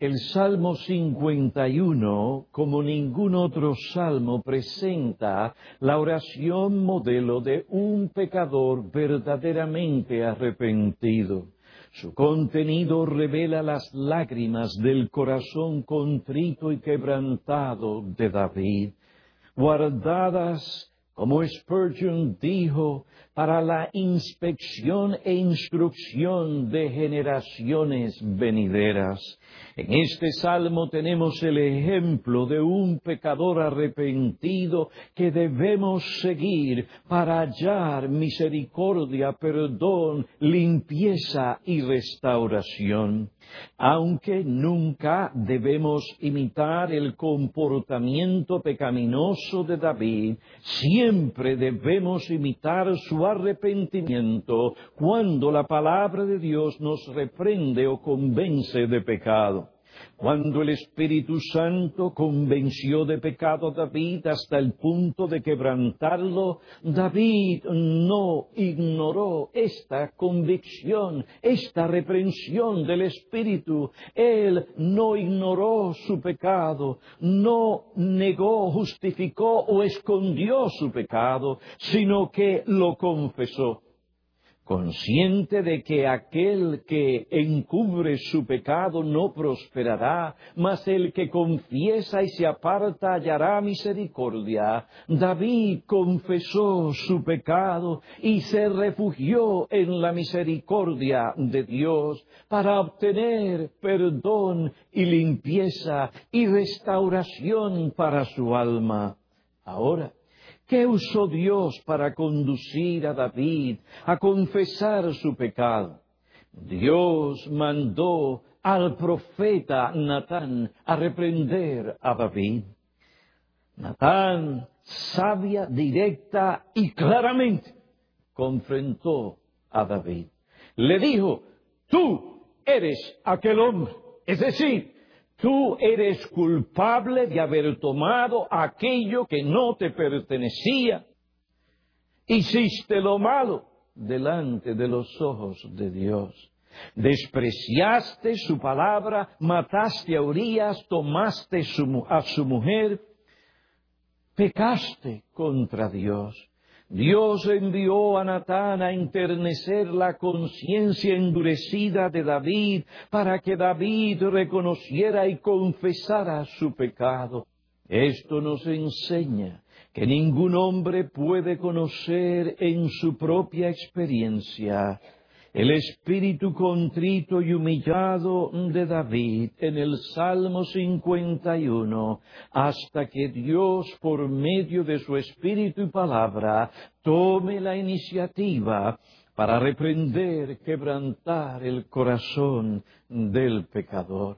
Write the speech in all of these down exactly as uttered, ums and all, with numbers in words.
El Salmo cincuenta y uno, como ningún otro salmo, presenta la oración modelo de un pecador verdaderamente arrepentido. Su contenido revela las lágrimas del corazón contrito y quebrantado de David, guardadas, como Spurgeon dijo, para la inspección e instrucción de generaciones venideras. En este salmo tenemos el ejemplo de un pecador arrepentido que debemos seguir para hallar misericordia, perdón, limpieza y restauración. Aunque nunca debemos imitar el comportamiento pecaminoso de David, siempre debemos imitar su arrepentimiento cuando la palabra de Dios nos reprende o convence de pecado. Cuando el Espíritu Santo convenció de pecado a David hasta el punto de quebrantarlo, David no ignoró esta convicción, esta reprensión del Espíritu. Él no ignoró su pecado, no negó, justificó o escondió su pecado, sino que lo confesó. Consciente de que aquel que encubre su pecado no prosperará, mas el que confiesa y se aparta hallará misericordia, David confesó su pecado y se refugió en la misericordia de Dios para obtener perdón y limpieza y restauración para su alma. Ahora, ¿qué usó Dios para conducir a David a confesar su pecado? Dios mandó al profeta Natán a reprender a David. Natán, sabia, directa y claramente, confrontó a David. Le dijo, tú eres aquel hombre, es decir, tú eres culpable de haber tomado aquello que no te pertenecía. Hiciste lo malo delante de los ojos de Dios. Despreciaste su palabra, mataste a Urías, tomaste su, a su mujer, pecaste contra Dios. Dios envió a Natán a enternecer la conciencia endurecida de David para que David reconociera y confesara su pecado. Esto nos enseña que ningún hombre puede conocer en su propia experiencia el espíritu contrito y humillado de David en el Salmo cincuenta y uno, hasta que Dios, por medio de su espíritu y palabra, tome la iniciativa para reprender, quebrantar el corazón del pecador.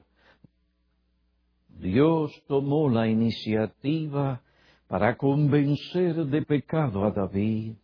Dios tomó la iniciativa para convencer de pecado a David.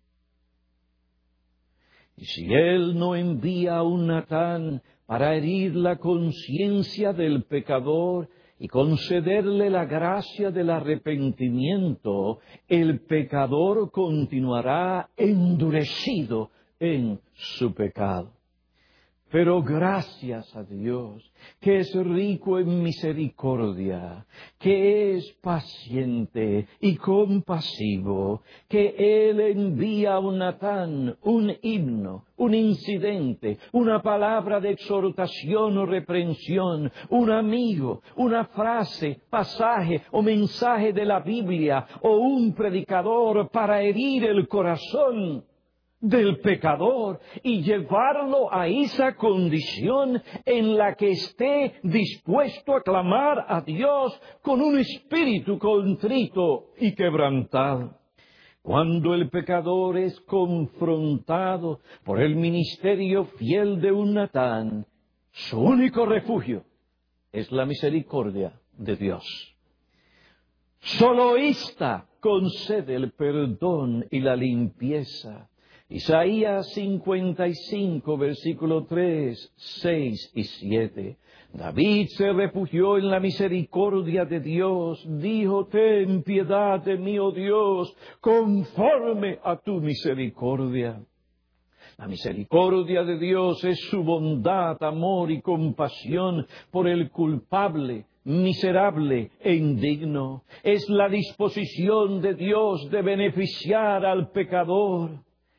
Y si Él no envía a un Natán para herir la conciencia del pecador y concederle la gracia del arrepentimiento, el pecador continuará endurecido en su pecado. Pero gracias a Dios, que es rico en misericordia, que es paciente y compasivo, que Él envía a un Natán, un himno, un incidente, una palabra de exhortación o reprensión, un amigo, una frase, pasaje o mensaje de la Biblia o un predicador para herir el corazón del pecador y llevarlo a esa condición en la que esté dispuesto a clamar a Dios con un espíritu contrito y quebrantado. Cuando el pecador es confrontado por el ministerio fiel de un Natán, su único refugio es la misericordia de Dios. Solo ésta concede el perdón y la limpieza. Isaías cincuenta y cinco, versículo tres, seis y siete. David se refugió en la misericordia de Dios. Dijo, ten piedad de mí, oh Dios, conforme a tu misericordia. La misericordia de Dios es su bondad, amor y compasión por el culpable, miserable e indigno. Es la disposición de Dios de beneficiar al pecador.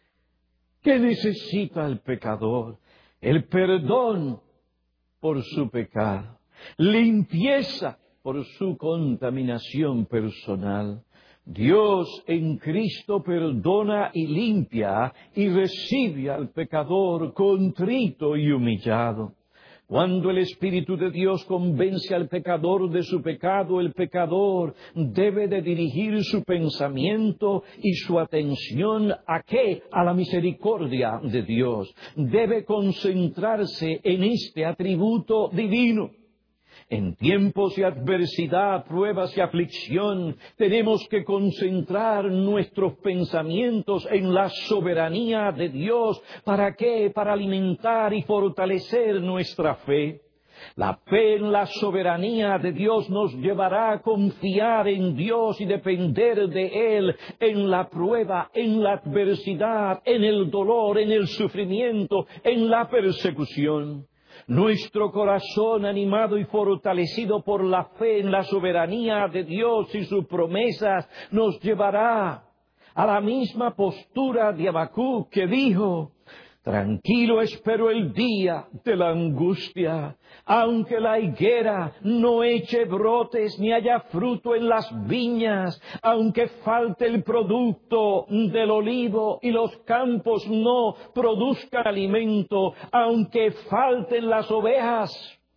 ¿Qué necesita el pecador? El perdón por su pecado, limpieza por su contaminación personal. Dios en Cristo perdona y limpia y recibe al pecador contrito y humillado. Cuando el Espíritu de Dios convence al pecador de su pecado, el pecador debe de dirigir su pensamiento y su atención ¿a qué? A la misericordia de Dios. Debe concentrarse en este atributo divino. En tiempos de adversidad, pruebas y aflicción, tenemos que concentrar nuestros pensamientos en la soberanía de Dios. ¿Para qué? Para alimentar y fortalecer nuestra fe. La fe en la soberanía de Dios nos llevará a confiar en Dios y depender de Él en la prueba, en la adversidad, en el dolor, en el sufrimiento, en la persecución. Nuestro corazón, animado y fortalecido por la fe en la soberanía de Dios y sus promesas, nos llevará a la misma postura de Habacuc, que dijo: tranquilo espero el día de la angustia, aunque la higuera no eche brotes ni haya fruto en las viñas, aunque falte el producto del olivo y los campos no produzcan alimento, aunque falten las ovejas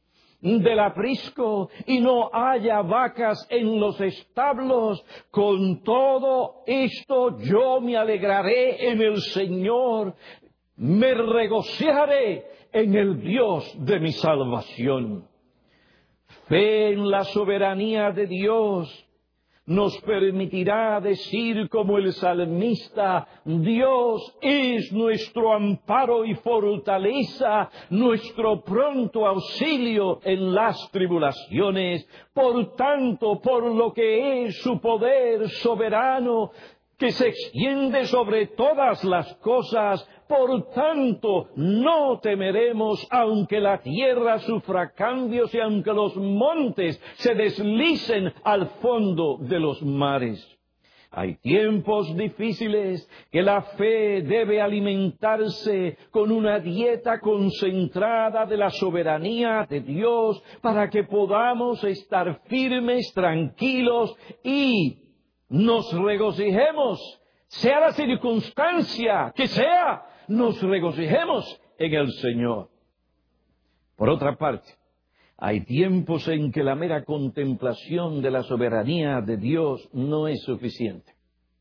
del aprisco y no haya vacas en los establos, con todo esto yo me alegraré en el Señor. Me regocijaré en el Dios de mi salvación. Fe en la soberanía de Dios nos permitirá decir como el salmista: Dios es nuestro amparo y fortaleza, nuestro pronto auxilio en las tribulaciones. Por tanto, por lo que es su poder soberano, que se extiende sobre todas las cosas, por tanto, no temeremos aunque la tierra sufra cambios y aunque los montes se deslicen al fondo de los mares. Hay tiempos difíciles que la fe debe alimentarse con una dieta concentrada de la soberanía de Dios para que podamos estar firmes, tranquilos y nos regocijemos, sea la circunstancia que sea, nos regocijemos en el Señor. Por otra parte, hay tiempos en que la mera contemplación de la soberanía de Dios no es suficiente.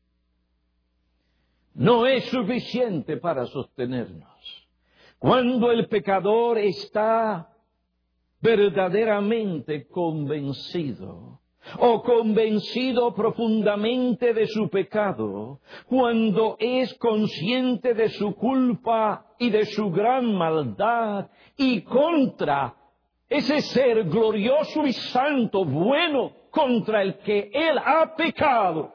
No es suficiente para sostenernos. Cuando el pecador está verdaderamente convencido, o convencido profundamente de su pecado, cuando es consciente de su culpa y de su gran maldad, y contra ese ser glorioso y santo, bueno, contra el que él ha pecado.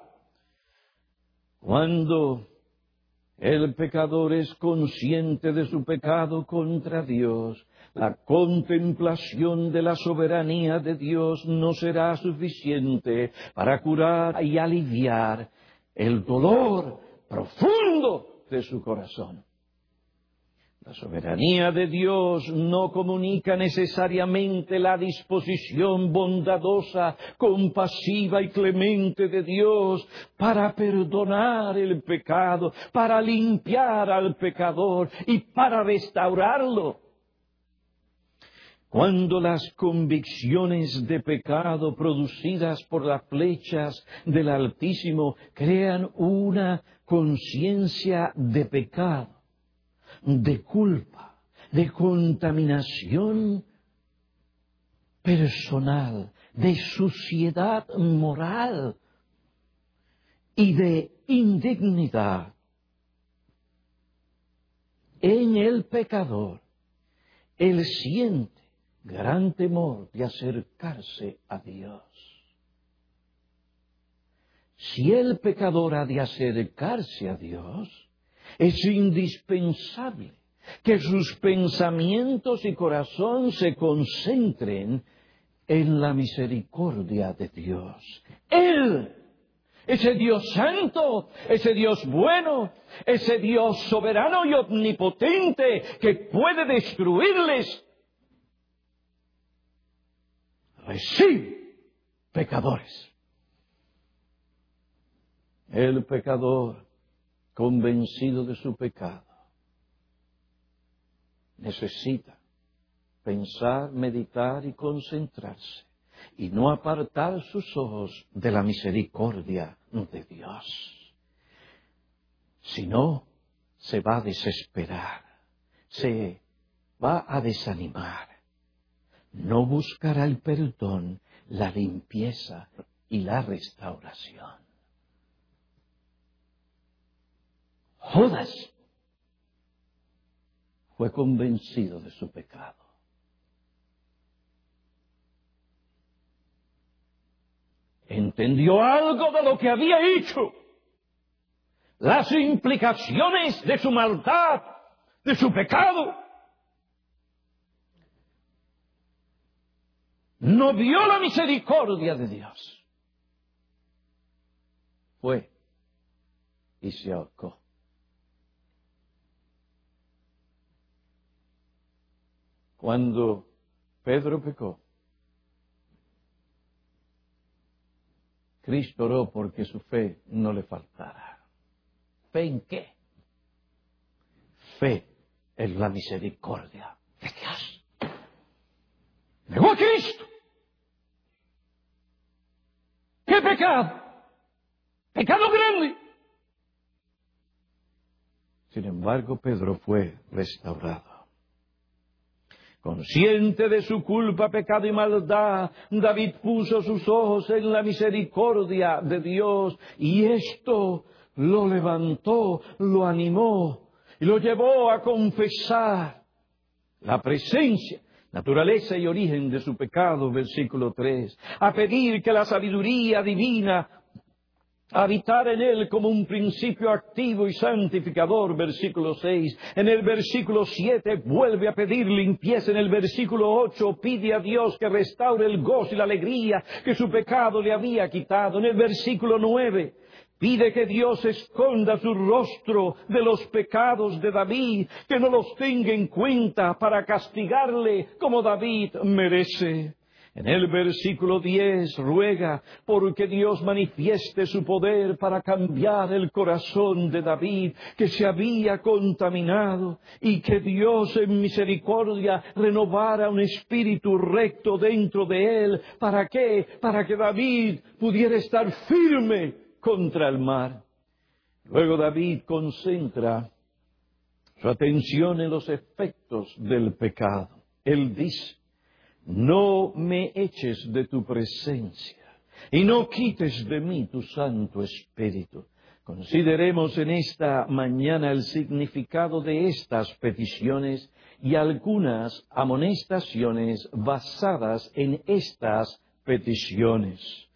Cuando el pecador es consciente de su pecado contra Dios, la contemplación de la soberanía de Dios no será suficiente para curar y aliviar el dolor profundo de su corazón. La soberanía de Dios no comunica necesariamente la disposición bondadosa, compasiva y clemente de Dios para perdonar el pecado, para limpiar al pecador y para restaurarlo. Cuando las convicciones de pecado producidas por las flechas del Altísimo crean una conciencia de pecado, de culpa, de contaminación personal, de suciedad moral y de indignidad en el pecador, él siente gran temor de acercarse a Dios. Si el pecador ha de acercarse a Dios, Es indispensable que sus pensamientos y corazón se concentren en la misericordia de Dios. Él, ese Dios santo, ese Dios bueno, ese Dios soberano y omnipotente que puede destruirles, recibe pecadores. El pecador, convencido de su pecado, necesita pensar, meditar y concentrarse y no apartar sus ojos de la misericordia de Dios. Si no, se va a desesperar, se va a desanimar, no buscará el perdón, la limpieza y la restauración. Judas fue convencido de su pecado. Entendió algo de lo que había hecho, las implicaciones de su maldad, de su pecado. No vio la misericordia de Dios. Fue y se ahorcó. Cuando Pedro pecó, Cristo oró porque su fe no le faltara. ¿Fe en qué? Fe en la misericordia de Dios. Negó a Cristo. ¿Qué pecado? Pecado grande. Sin embargo, Pedro fue restaurado. Consciente de su culpa, pecado y maldad, David puso sus ojos en la misericordia de Dios y esto lo levantó, lo animó y lo llevó a confesar la presencia, naturaleza y origen de su pecado, versículo tres, a pedir que la sabiduría divina habitar en él como un principio activo y santificador, versículo seis. En el versículo siete vuelve a pedir limpieza. En el versículo ocho pide a Dios que restaure el gozo y la alegría que su pecado le había quitado. En el versículo nueve pide que Dios esconda su rostro de los pecados de David, que no los tenga en cuenta para castigarle como David merece. En el versículo diez ruega porque Dios manifieste su poder para cambiar el corazón de David, que se había contaminado, y que Dios en misericordia renovara un espíritu recto dentro de él. ¿Para qué? Para que David pudiera estar firme contra el mar. Luego David concentra su atención en los efectos del pecado. Él dice: no me eches de tu presencia y no quites de mí tu Santo Espíritu. Consideremos en esta mañana el significado de estas peticiones y algunas amonestaciones basadas en estas peticiones.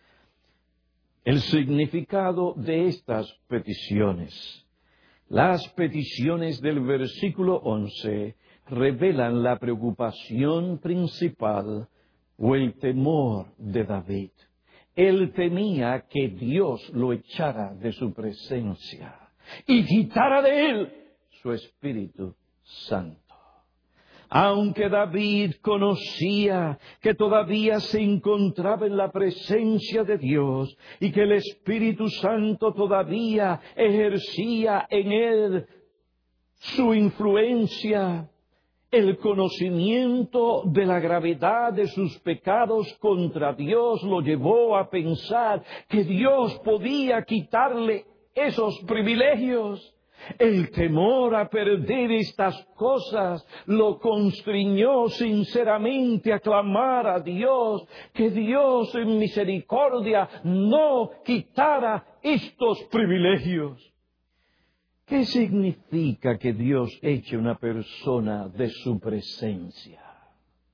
El significado de estas peticiones. Las peticiones del versículo once revelan la preocupación principal o el temor de David. Él temía que Dios lo echara de su presencia y quitara de él su Espíritu Santo. Aunque David conocía que todavía se encontraba en la presencia de Dios y que el Espíritu Santo todavía ejercía en él su influencia, el conocimiento de la gravedad de sus pecados contra Dios lo llevó a pensar que Dios podía quitarle esos privilegios. El temor a perder estas cosas lo constriñó sinceramente a clamar a Dios que Dios en misericordia no quitara estos privilegios. ¿Qué significa que Dios eche una persona de su presencia?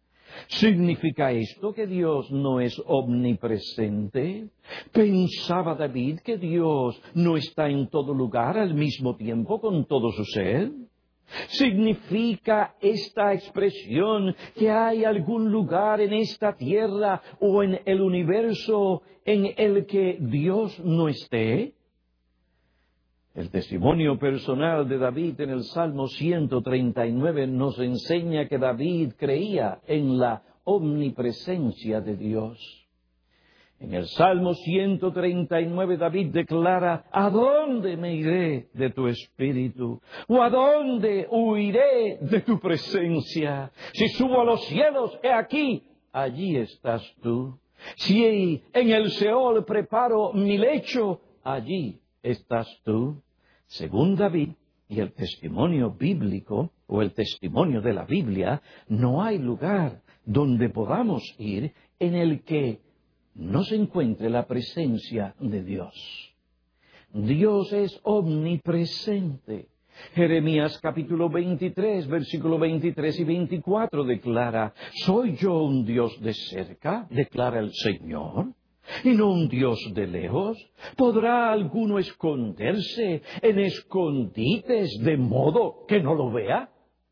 ¿Significa esto que Dios no es omnipresente? ¿Pensaba David que Dios no está en todo lugar al mismo tiempo con todo su ser? ¿Significa esta expresión que hay algún lugar en esta tierra o en el universo en el que Dios no esté? El testimonio personal de David en el Salmo ciento treinta y nueve nos enseña que David creía en la omnipresencia de Dios. En el Salmo ciento treinta y nueve David declara: ¿a dónde me iré de tu espíritu? ¿O a dónde huiré de tu presencia? Si subo a los cielos, he aquí, allí estás tú. Si en el Seol preparo mi lecho, allí estás tú. Según David y el testimonio bíblico, o el testimonio de la Biblia, no hay lugar donde podamos ir en el que no se encuentre la presencia de Dios. Dios es omnipresente. Jeremías capítulo veintitrés, versículo veintitrés y veinticuatro declara: ¿soy yo un Dios de cerca? Declara el Señor, y no un Dios de lejos. ¿Podrá alguno esconderse en escondites de modo que no lo vea?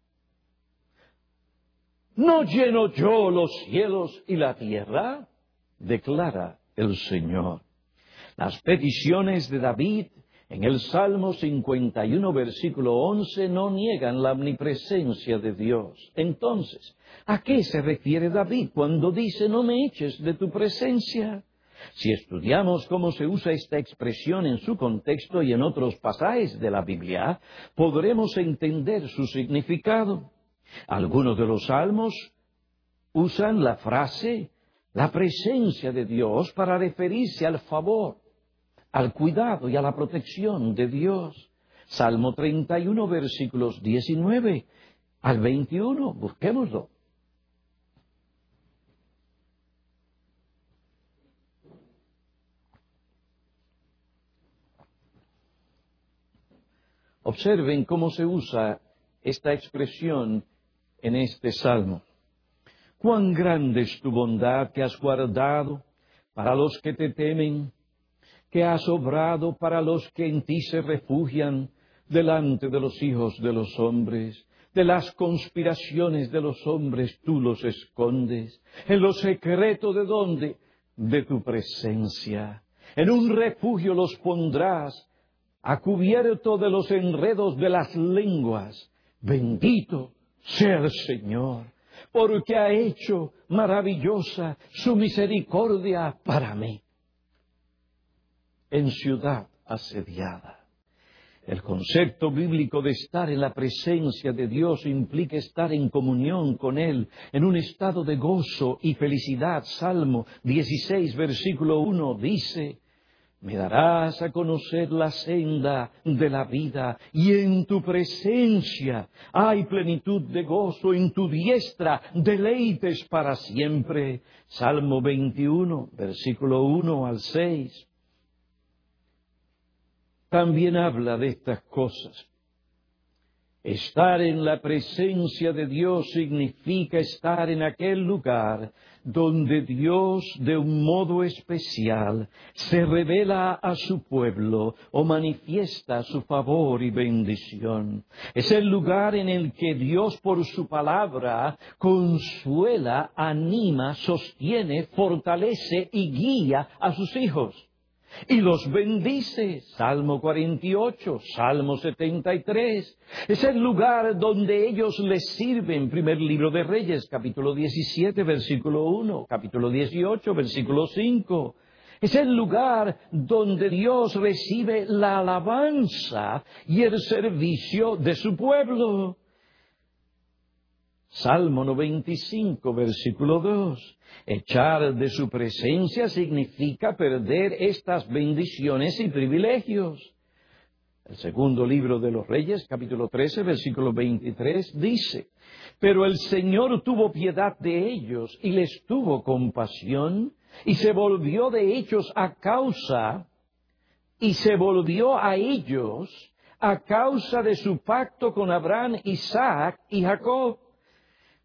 ¿No lleno yo los cielos y la tierra? Declara el Señor. Las peticiones de David en el Salmo cincuenta y uno, versículo once, no niegan la omnipresencia de Dios. Entonces, ¿a qué se refiere David cuando dice: no me eches de tu presencia? Si estudiamos cómo se usa esta expresión en su contexto y en otros pasajes de la Biblia, podremos entender su significado. Algunos de los salmos usan la frase la presencia de Dios para referirse al favor, al cuidado y a la protección de Dios. Salmo treinta y uno, versículos diecinueve al veintiuno, busquémoslo. Observen cómo se usa esta expresión en este salmo. Cuán grande es tu bondad que has guardado para los que te temen, que has obrado para los que en ti se refugian, delante de los hijos de los hombres. De las conspiraciones de los hombres tú los escondes. ¿En lo secreto de dónde? De tu presencia. En un refugio los pondrás, a cubierto de los enredos de las lenguas. Bendito sea el Señor, porque ha hecho maravillosa su misericordia para mí. En ciudad asediada. El concepto bíblico de estar en la presencia de Dios implica estar en comunión con Él, en un estado de gozo y felicidad. Salmo dieciséis, versículo uno dice: me darás a conocer la senda de la vida, y en tu presencia hay plenitud de gozo, en tu diestra deleites para siempre. Salmo veintiuno, versículo uno al seis. También habla de estas cosas. Estar en la presencia de Dios significa estar en aquel lugar donde Dios de un modo especial se revela a su pueblo o manifiesta su favor y bendición. Es el lugar en el que Dios por su palabra consuela, anima, sostiene, fortalece y guía a sus hijos. Y los bendice. Salmo cuarenta y ocho, Salmo setenta y tres. Es el lugar donde ellos les sirven. Primer libro de Reyes, capítulo diecisiete, versículo uno. Capítulo dieciocho, versículo cinco. Es el lugar donde Dios recibe la alabanza y el servicio de su pueblo. Salmo noventa y cinco, versículo dos. Echar de su presencia significa perder estas bendiciones y privilegios. El segundo libro de los Reyes, capítulo trece, versículo veintitrés, dice: pero el Señor tuvo piedad de ellos y les tuvo compasión, y se volvió de ellos a causa, y se volvió a ellos a causa de su pacto con Abraham, Isaac y Jacob.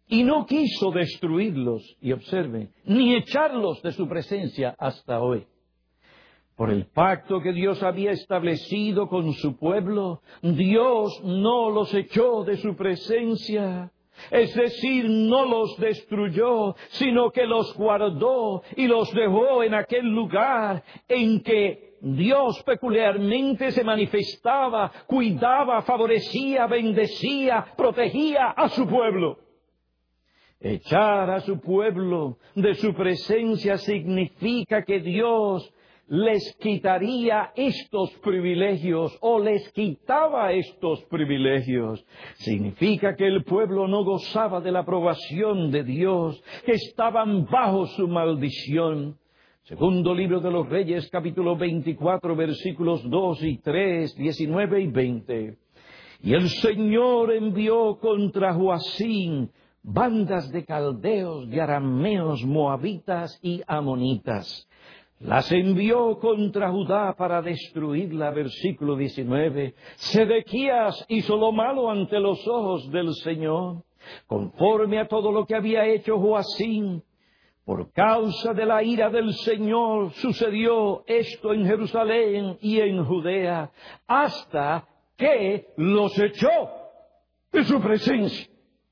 y no quiso destruirlos, y observen, ni echarlos de su presencia hasta hoy. Por el pacto que Dios había establecido con su pueblo, Dios no los echó de su presencia. Es decir, no los destruyó, sino que los guardó y los dejó en aquel lugar en que Dios peculiarmente se manifestaba, cuidaba, favorecía, bendecía, protegía a su pueblo. Echar a su pueblo de su presencia significa que Dios les quitaría estos privilegios o les quitaba estos privilegios. Significa que el pueblo no gozaba de la aprobación de Dios, que estaban bajo su maldición. Segundo libro de los Reyes, capítulo veinticuatro, versículos dos y tres, diecinueve y veinte. Y el Señor envió contra Joacim bandas de caldeos, de arameos, moabitas y amonitas. Las envió contra Judá para destruirla, versículo diecinueve. Sedequías hizo lo malo ante los ojos del Señor, conforme a todo lo que había hecho Joacim. Por causa de la ira del Señor sucedió esto en Jerusalén y en Judea, hasta que los echó de su presencia.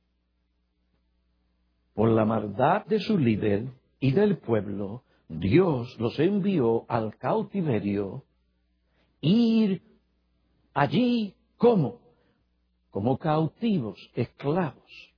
Por la maldad de su líder y del pueblo, Dios los envió al cautiverio, ir allí como, como cautivos, esclavos.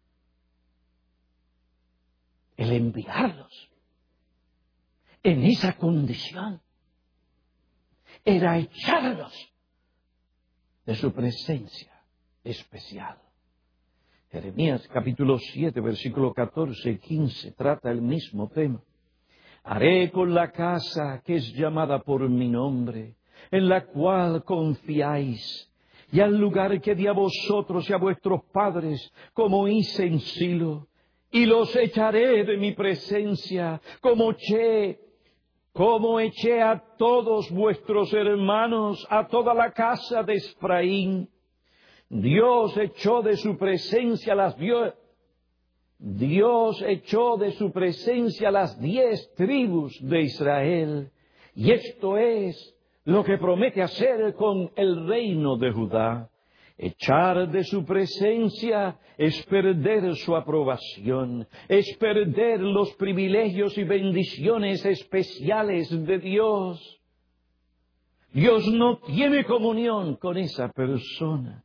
El enviarlos en esa condición era echarlos de su presencia especial. Jeremías capítulo siete, versículo catorce y quince trata el mismo tema. Haré con la casa que es llamada por mi nombre, en la cual confiáis, y al lugar que di a vosotros y a vuestros padres, como hice en Silo, y los echaré de mi presencia, como eché, como eché a todos vuestros hermanos, a toda la casa de Efraín. Dios echó de su presencia las dios. Dios echó de su presencia las diez tribus de Israel, y esto es lo que promete hacer con el reino de Judá. Echar de su presencia es perder su aprobación, es perder los privilegios y bendiciones especiales de Dios. Dios no tiene comunión con esa persona.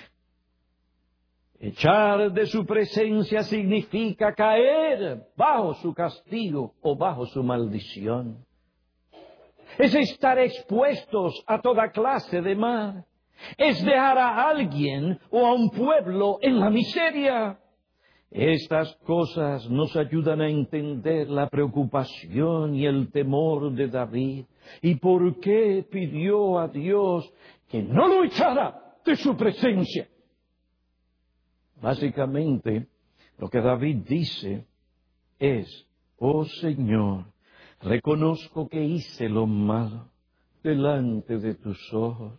Echar de su presencia significa caer bajo su castigo o bajo su maldición. Es estar expuestos a toda clase de mal. Es dejar a alguien o a un pueblo en la miseria. Estas cosas nos ayudan a entender la preocupación y el temor de David y por qué pidió a Dios que no lo echara de su presencia. Básicamente, lo que David dice es, oh Señor, reconozco que hice lo malo delante de tus ojos.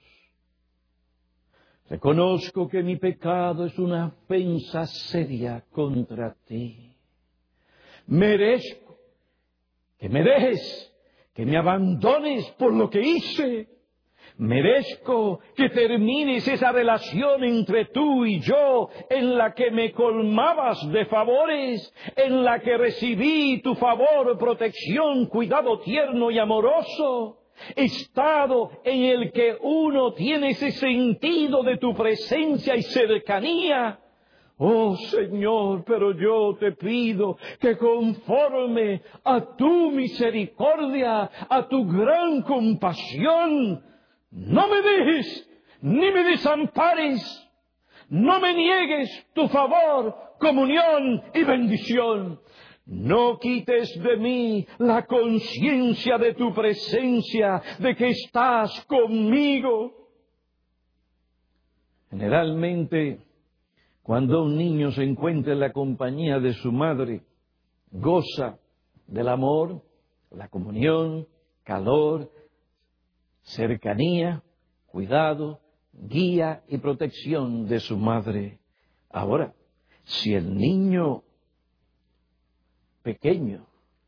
Reconozco que mi pecado es una ofensa seria contra ti. Merezco que me dejes, que me abandones por lo que hice. Merezco que termines esa relación entre tú y yo, en la que me colmabas de favores, en la que recibí tu favor, protección, cuidado tierno y amoroso. Estado en el que uno tiene ese sentido de tu presencia y cercanía. Oh Señor, pero yo te pido que conforme a tu misericordia, a tu gran compasión, no me dejes ni me desampares, no me niegues tu favor, comunión y bendición. No quites de mí la conciencia de tu presencia, de que estás conmigo. Generalmente, cuando un niño se encuentra en la compañía de su madre, goza del amor, la comunión, calor, cercanía, cuidado, guía y protección de su madre. Ahora, Si el niño pequeño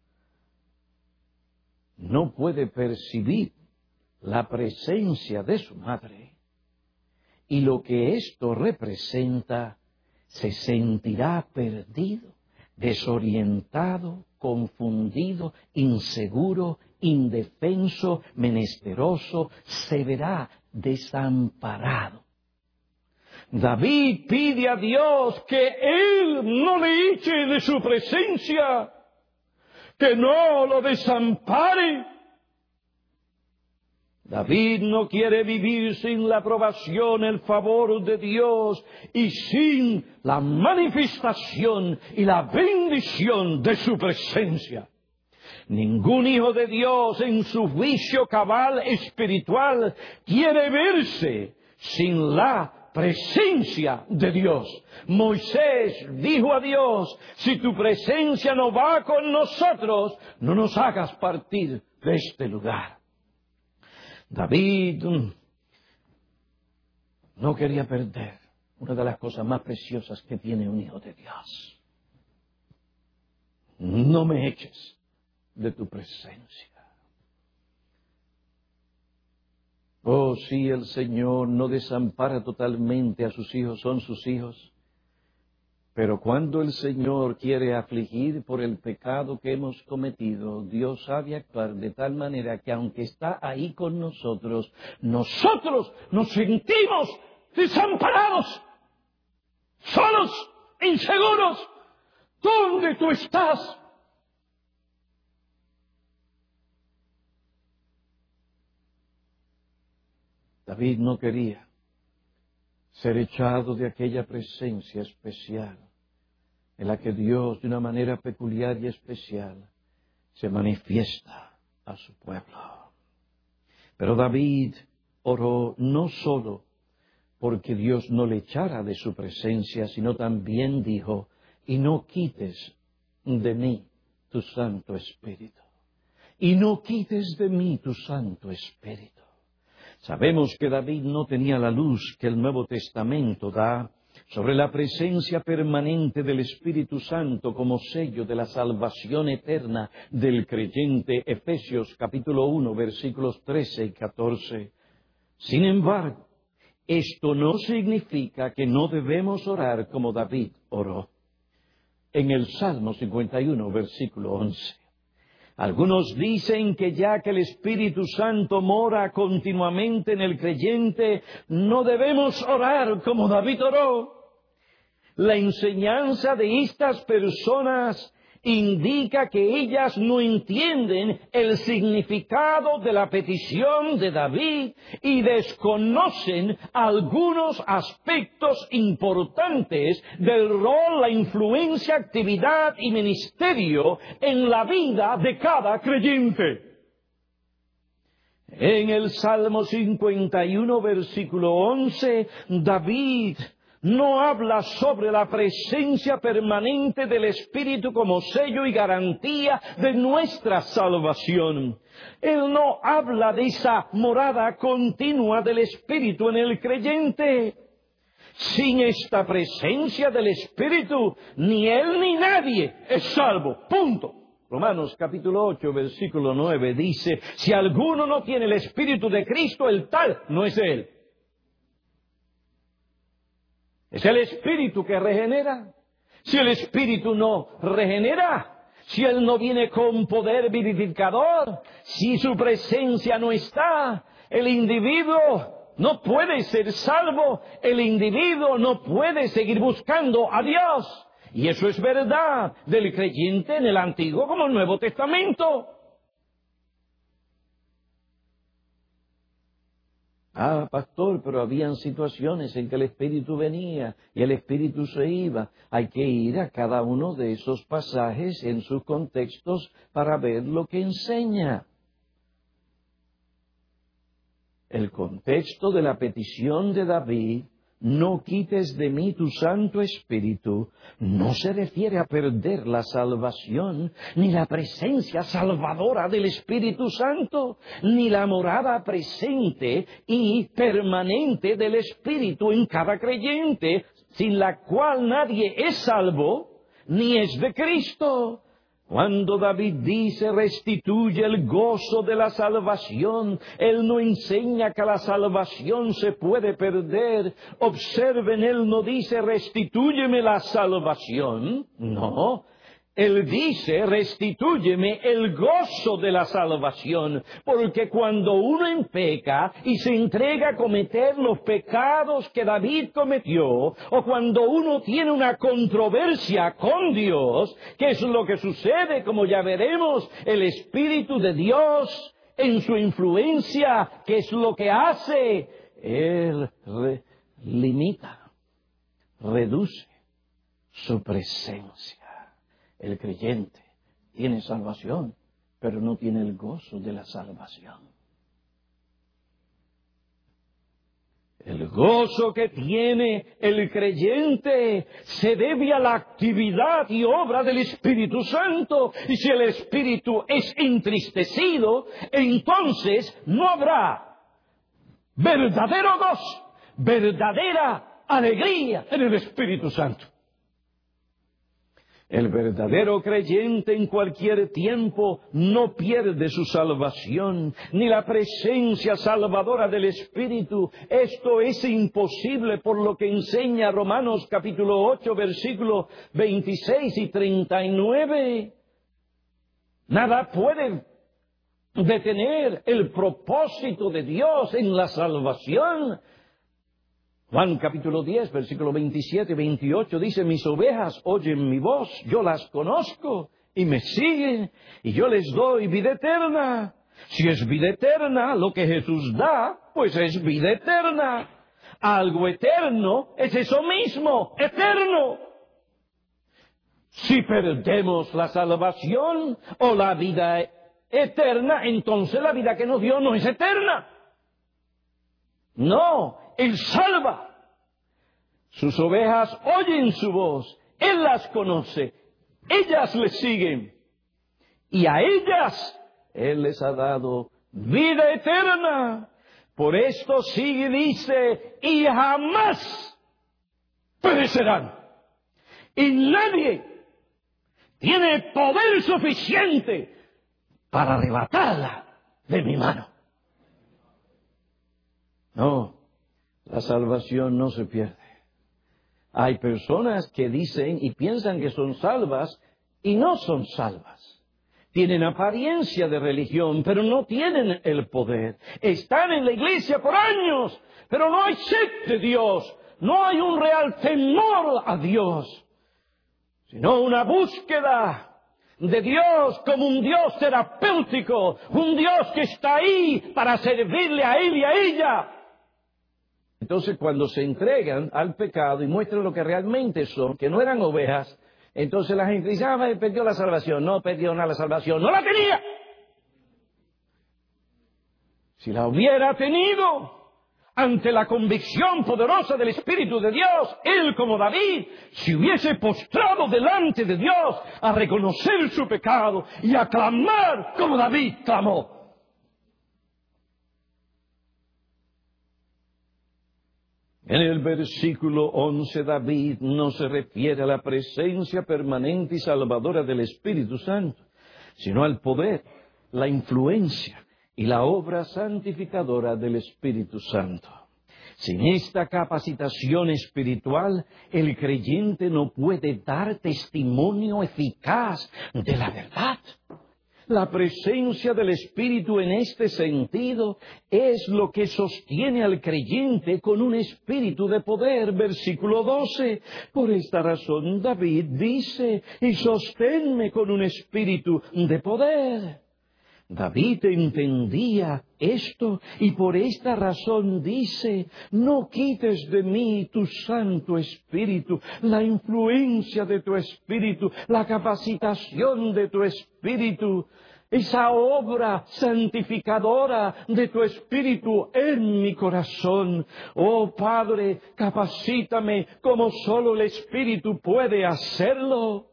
no puede percibir la presencia de su madre y lo que esto representa, se sentirá perdido, desorientado, confundido, inseguro, indefenso, menesteroso, se verá desamparado. David pide a Dios que Él no le eche de su presencia, que no lo desampare. David no quiere vivir sin la aprobación, el favor de Dios y sin la manifestación y la bendición de su presencia. Ningún hijo de Dios en su juicio cabal espiritual quiere verse sin la presencia de Dios. Moisés dijo a Dios: si tu presencia no va con nosotros, no nos hagas partir de este lugar. David no quería perder una de las cosas más preciosas que tiene un hijo de Dios. No me eches de tu presencia. Oh, si el Señor no desampara totalmente a sus hijos, son sus hijos. Pero cuando el Señor quiere afligir por el pecado que hemos cometido, Dios sabe actuar de tal manera que aunque está ahí con nosotros, nosotros nos sentimos desamparados, solos, inseguros. ¿Dónde tú estás? David no quería ser echado de aquella presencia especial en la que Dios, de una manera peculiar y especial, se manifiesta a su pueblo. Pero David oró no solo porque Dios no le echara de su presencia, sino también dijo: y no quites de mí tu Santo Espíritu. Y no quites de mí tu Santo Espíritu. Sabemos que David no tenía la luz que el Nuevo Testamento da sobre la presencia permanente del Espíritu Santo como sello de la salvación eterna del creyente. Efesios capítulo uno, versículos trece y catorce. Sin embargo, esto no significa que no debemos orar como David oró. En el Salmo cincuenta y uno, versículo once. Algunos dicen que ya que el Espíritu Santo mora continuamente en el creyente, no debemos orar como David oró. La enseñanza de estas personas indica que ellas no entienden el significado de la petición de David y desconocen algunos aspectos importantes del rol, la influencia, actividad y ministerio en la vida de cada creyente. En el Salmo cincuenta y uno, versículo once, David no habla sobre la presencia permanente del Espíritu como sello y garantía de nuestra salvación. Él no habla de esa morada continua del Espíritu en el creyente. Sin esta presencia del Espíritu, ni él ni nadie es salvo. Punto. Romanos capítulo ocho, versículo nueve dice: si alguno no tiene el Espíritu de Cristo, el tal no es él. Es el Espíritu que regenera. Si el Espíritu no regenera, si Él no viene con poder vivificador, si su presencia no está, el individuo no puede ser salvo, el individuo no puede seguir buscando a Dios. Y eso es verdad del creyente en el Antiguo como el Nuevo Testamento. Ah, pastor, pero habían situaciones en que el Espíritu venía y el Espíritu se iba. Hay que ir a cada uno de esos pasajes en sus contextos para ver lo que enseña. El contexto de la petición de David, no quites de mí tu Santo Espíritu, no se refiere a perder la salvación, ni la presencia salvadora del Espíritu Santo, ni la morada presente y permanente del Espíritu en cada creyente. sin la cual nadie es salvo, ni es de Cristo. Cuando David dice restituye el gozo de la salvación, él no enseña que la salvación se puede perder. Observen, él no dice restitúyeme la salvación, no. Él dice, restitúyeme el gozo de la salvación, porque cuando uno peca y se entrega a cometer los pecados que David cometió, o cuando uno tiene una controversia con Dios, ¿qué es lo que sucede? Como ya veremos, el Espíritu de Dios, en su influencia, ¿qué es lo que hace? Él re- limita, reduce su presencia. El creyente tiene salvación, pero no tiene el gozo de la salvación. El gozo que tiene el creyente se debe a la actividad y obra del Espíritu Santo. Y si el Espíritu es entristecido, entonces no habrá verdadero gozo, verdadera alegría en el Espíritu Santo. El verdadero creyente en cualquier tiempo no pierde su salvación, ni la presencia salvadora del Espíritu. Esto es imposible por lo que enseña Romanos capítulo ocho, versículos veintiséis y treinta y nueve. Nada puede detener el propósito de Dios en la salvación. Juan capítulo diez, versículo veintisiete y veintiocho dice, mis ovejas oyen mi voz, yo las conozco y me siguen, y yo les doy vida eterna. Si es vida eterna lo que Jesús da, pues es vida eterna. Algo eterno es eso mismo, eterno. Si perdemos la salvación o la vida eterna, entonces la vida que nos dio no es eterna. No, Él salva. Sus ovejas oyen su voz, Él las conoce, ellas le siguen, y a ellas Él les ha dado vida eterna. Por esto sigue y dice, y jamás perecerán. Y nadie tiene poder suficiente para arrebatarla de mi mano. No, la salvación no se pierde. Hay personas que dicen y piensan que son salvas y no son salvas. Tienen apariencia de religión, pero no tienen el poder. Están en la iglesia por años, pero no hay sed de Dios. No hay un real temor a Dios, sino una búsqueda de Dios como un Dios terapéutico, un Dios que está ahí para servirle a Él y a ella. Entonces, cuando se entregan al pecado y muestran lo que realmente son, que no eran ovejas, entonces la gente dice, ah, perdió la salvación. No perdió nada la salvación, no la tenía. Si la hubiera tenido, ante la convicción poderosa del Espíritu de Dios, él como David, se hubiese postrado delante de Dios a reconocer su pecado y a clamar como David clamó. En el versículo once, David no se refiere a la presencia permanente y salvadora del Espíritu Santo, sino al poder, la influencia y la obra santificadora del Espíritu Santo. Sin esta capacitación espiritual, el creyente no puede dar testimonio eficaz de la verdad. La presencia del Espíritu en este sentido es lo que sostiene al creyente con un espíritu de poder. Versículo doce. Por esta razón David dice, y sosténme con un espíritu de poder. David entendía esto y por esta razón dice, no quites de mí tu Santo Espíritu, la influencia de tu Espíritu, la capacitación de tu Espíritu, esa obra santificadora de tu Espíritu en mi corazón. Oh Padre, capacítame como solo el Espíritu puede hacerlo.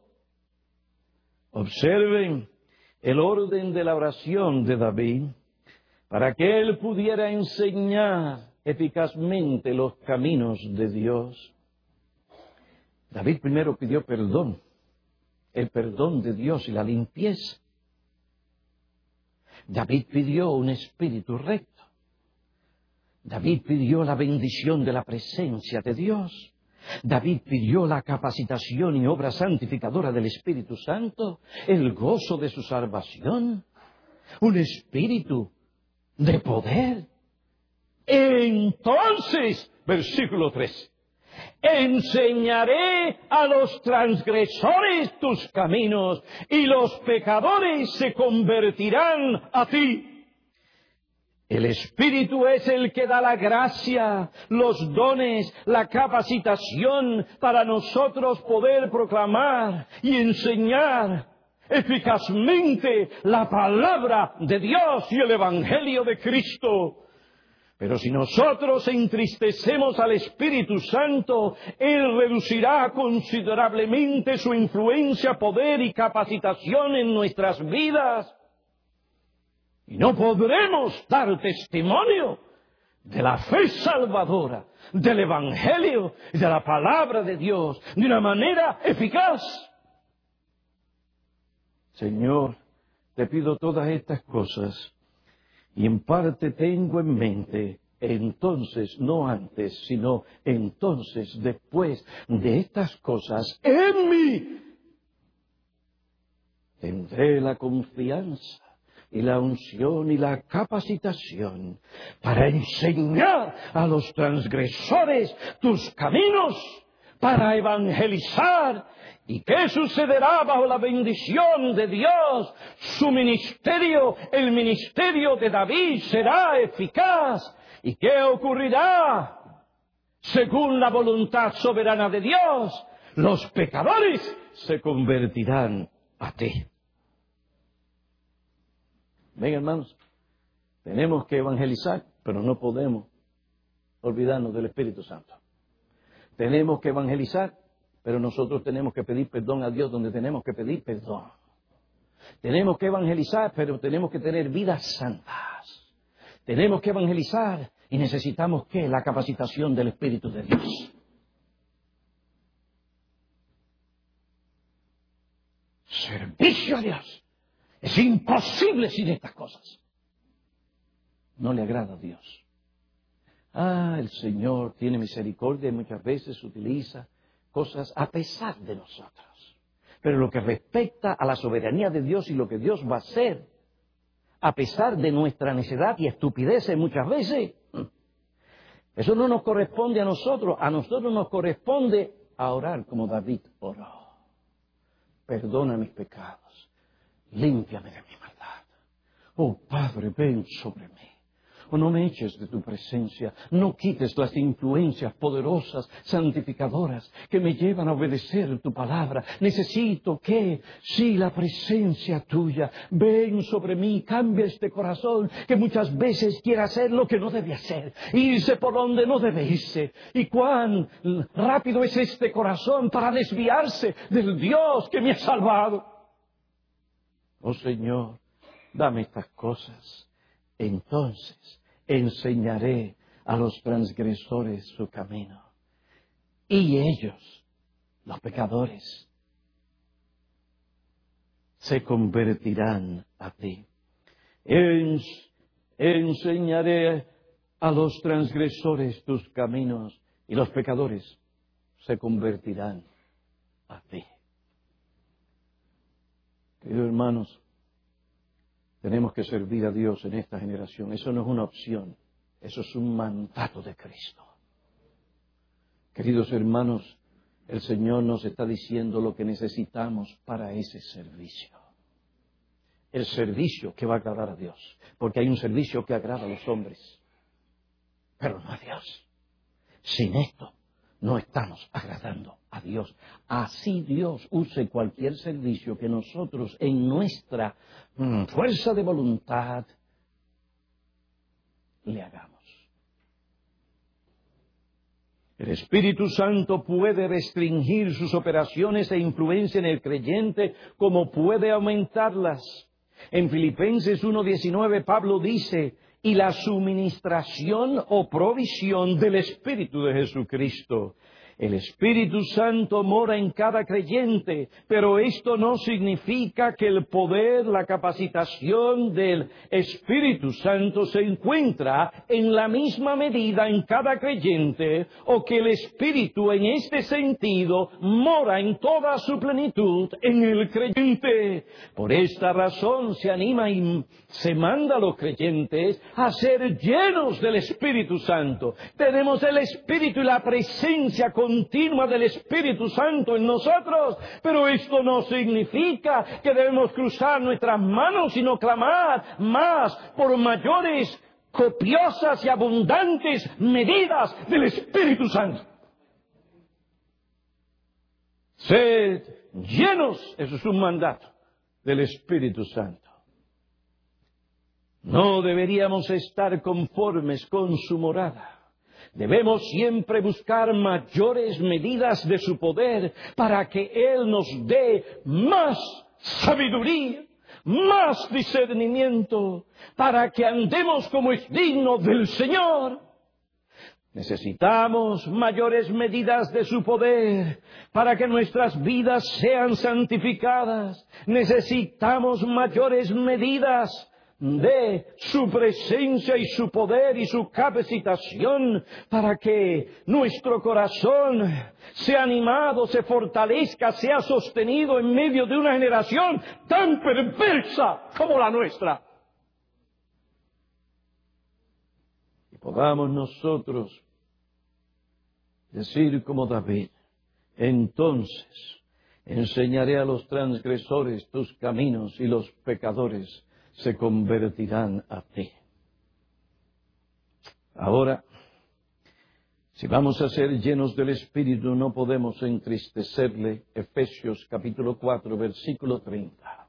Observen el orden de la oración de David, para que él pudiera enseñar eficazmente los caminos de Dios. David primero pidió perdón, el perdón de Dios y la limpieza. David pidió un espíritu recto. David pidió la bendición de la presencia de Dios. David pidió la capacitación y obra santificadora del Espíritu Santo, el gozo de su salvación, un espíritu de poder. Entonces, versículo tres, enseñaré a los transgresores tus caminos y los pecadores se convertirán a ti. El Espíritu es el que da la gracia, los dones, la capacitación para nosotros poder proclamar y enseñar eficazmente la palabra de Dios y el Evangelio de Cristo. Pero si nosotros entristecemos al Espíritu Santo, Él reducirá considerablemente su influencia, poder y capacitación en nuestras vidas. Y no podremos dar testimonio de la fe salvadora, del Evangelio y de la palabra de Dios de una manera eficaz. Señor, te pido todas estas cosas y en parte tengo en mente, entonces, no antes, sino entonces, después de estas cosas, en mí tendré la confianza y la unción y la capacitación para enseñar a los transgresores tus caminos, para evangelizar. ¿Y qué sucederá bajo la bendición de Dios? Su ministerio, el ministerio de David, será eficaz. ¿Y qué ocurrirá? Según la voluntad soberana de Dios, los pecadores se convertirán a ti. Ven, hermanos, tenemos que evangelizar, pero no podemos olvidarnos del Espíritu Santo. Tenemos que evangelizar, pero nosotros tenemos que pedir perdón a Dios donde tenemos que pedir perdón. Tenemos que evangelizar, pero tenemos que tener vidas santas. Tenemos que evangelizar y necesitamos, ¿qué? La capacitación del Espíritu de Dios. Servicio a Dios. Es imposible sin estas cosas. No le agrada a Dios. Ah, el Señor tiene misericordia y muchas veces utiliza cosas a pesar de nosotros. Pero lo que respecta a la soberanía de Dios y lo que Dios va a hacer, a pesar de nuestra necedad y estupidez muchas veces, eso no nos corresponde a nosotros. A nosotros nos corresponde a orar como David oró. Perdona mis pecados. Límpiame de mi maldad. Oh Padre, ven sobre mí. Oh, no me eches de tu presencia. No quites las influencias poderosas, santificadoras, que me llevan a obedecer tu palabra. Necesito que, sí, la presencia tuya, ven sobre mí, cambia este corazón, que muchas veces quiere hacer lo que no debe hacer, irse por donde no debe irse. Y cuán rápido es este corazón para desviarse del Dios que me ha salvado. Oh Señor, dame estas cosas. Entonces enseñaré a los transgresores su camino. Y ellos, los pecadores, se convertirán a ti. En, enseñaré a los transgresores tus caminos y los pecadores se convertirán a ti. Queridos hermanos, tenemos que servir a Dios en esta generación. Eso no es una opción, eso es un mandato de Cristo. Queridos hermanos, el Señor nos está diciendo lo que necesitamos para ese servicio. El servicio que va a agradar a Dios, porque hay un servicio que agrada a los hombres, pero no a Dios. Sin esto no estamos agradando a Dios. Así Dios use cualquier servicio que nosotros en nuestra mm, fuerza de voluntad le hagamos. El Espíritu Santo puede restringir sus operaciones e influencia en el creyente como puede aumentarlas. En Filipenses uno diecinueve Pablo dice: y la suministración o provisión del Espíritu de Jesucristo. El Espíritu Santo mora en cada creyente, pero esto no significa que el poder, la capacitación del Espíritu Santo se encuentra en la misma medida en cada creyente, o que el Espíritu en este sentido mora en toda su plenitud en el creyente. Por esta razón se anima y se manda a los creyentes a ser llenos del Espíritu Santo. Tenemos el Espíritu y la presencia continua del Espíritu Santo en nosotros, pero esto no significa que debemos cruzar nuestras manos, sino clamar más por mayores, copiosas y abundantes medidas del Espíritu Santo. Sed llenos, eso es un mandato del Espíritu Santo. No deberíamos estar conformes con su morada. Debemos siempre buscar mayores medidas de su poder para que Él nos dé más sabiduría, más discernimiento, para que andemos como es digno del Señor. Necesitamos mayores medidas de su poder para que nuestras vidas sean santificadas. Necesitamos mayores medidas de su presencia y su poder y su capacitación para que nuestro corazón sea animado, se fortalezca, sea sostenido en medio de una generación tan perversa como la nuestra. Y podamos nosotros decir como David: entonces enseñaré a los transgresores tus caminos y los pecadores se convertirán a ti. Ahora, si vamos a ser llenos del Espíritu, no podemos entristecerle. Efesios capítulo cuatro, versículo treinta.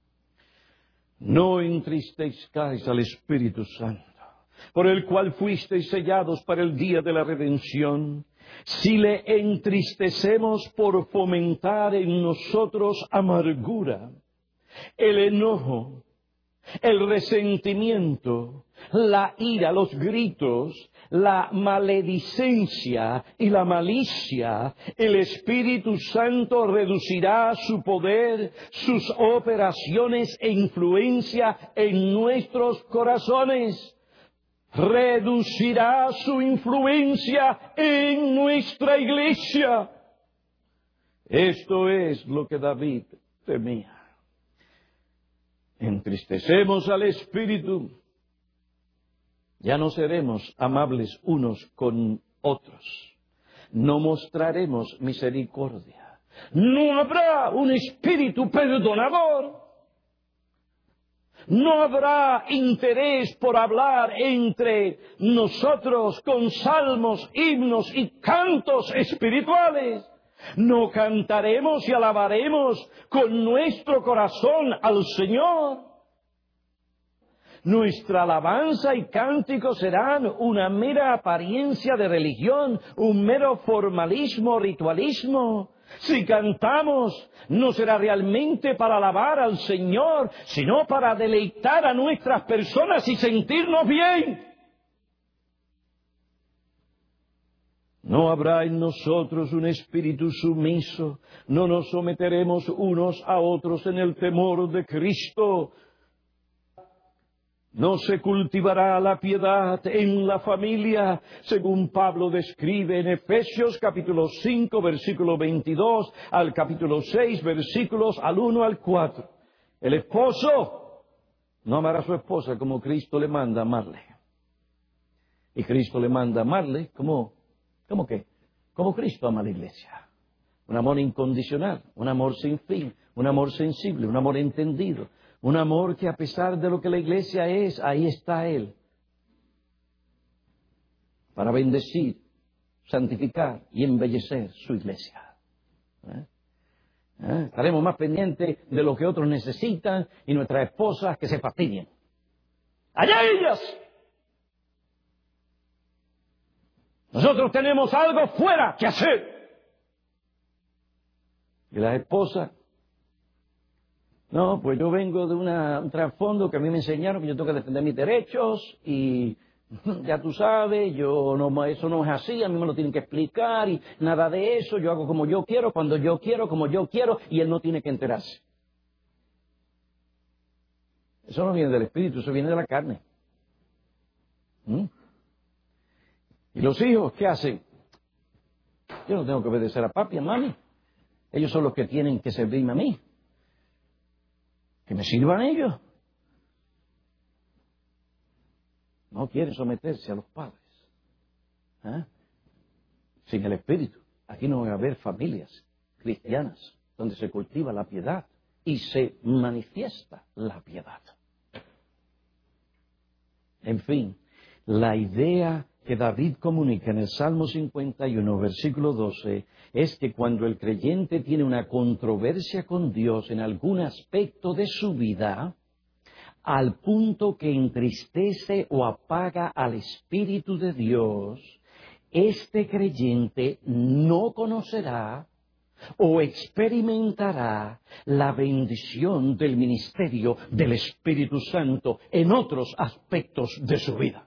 No entristezcáis al Espíritu Santo, por el cual fuisteis sellados para el día de la redención. Si le entristecemos por fomentar en nosotros amargura, el enojo, el resentimiento, la ira, los gritos, la maledicencia y la malicia, el Espíritu Santo reducirá su poder, sus operaciones e influencia en nuestros corazones. Reducirá su influencia en nuestra iglesia. Esto es lo que David temía. Entristecemos al Espíritu, ya no seremos amables unos con otros, no mostraremos misericordia, no habrá un espíritu perdonador, no habrá interés por hablar entre nosotros con salmos, himnos y cantos espirituales. No cantaremos y alabaremos con nuestro corazón al Señor. Nuestra alabanza y cántico serán una mera apariencia de religión, un mero formalismo, ritualismo. Si cantamos, no será realmente para alabar al Señor, sino para deleitar a nuestras personas y sentirnos bien. No habrá en nosotros un espíritu sumiso, no nos someteremos unos a otros en el temor de Cristo. No se cultivará la piedad en la familia, según Pablo describe en Efesios capítulo cinco, versículo veintidós, al capítulo seis, versículos al uno al cuatro. El esposo no amará a su esposa como Cristo le manda amarle. Y Cristo le manda amarle como... ¿Cómo qué? Como Cristo ama a la iglesia. Un amor incondicional, un amor sin fin, un amor sensible, un amor entendido, un amor que a pesar de lo que la iglesia es, ahí está Él. Para bendecir, santificar y embellecer su iglesia. ¿Eh? ¿Eh? Estaremos más pendientes de lo que otros necesitan y nuestras esposas que se fastidien. ¡Allá ellas! Nosotros tenemos algo fuera que hacer. Y las esposas, no, pues yo vengo de una, un trasfondo que a mí me enseñaron que yo tengo que defender mis derechos y Ya tú sabes, yo no, eso no es así, a mí me lo tienen que explicar y nada de eso, yo hago como yo quiero, cuando yo quiero, como yo quiero, y él no tiene que enterarse. Eso no viene del espíritu, eso viene de la carne. ¿Mm? ¿Y los hijos qué hacen? Yo no tengo que obedecer a papi, a mami. Ellos son los que tienen que servirme a mí. Que me sirvan ellos. No quieren someterse a los padres. ¿Eh? Sin el espíritu. Aquí no va a haber familias cristianas donde se cultiva la piedad y se manifiesta la piedad. En fin, la idea que David comunica en el Salmo cincuenta y uno, versículo doce, es que cuando el creyente tiene una controversia con Dios en algún aspecto de su vida, al punto que entristece o apaga al Espíritu de Dios, este creyente no conocerá o experimentará la bendición del ministerio del Espíritu Santo en otros aspectos de su vida.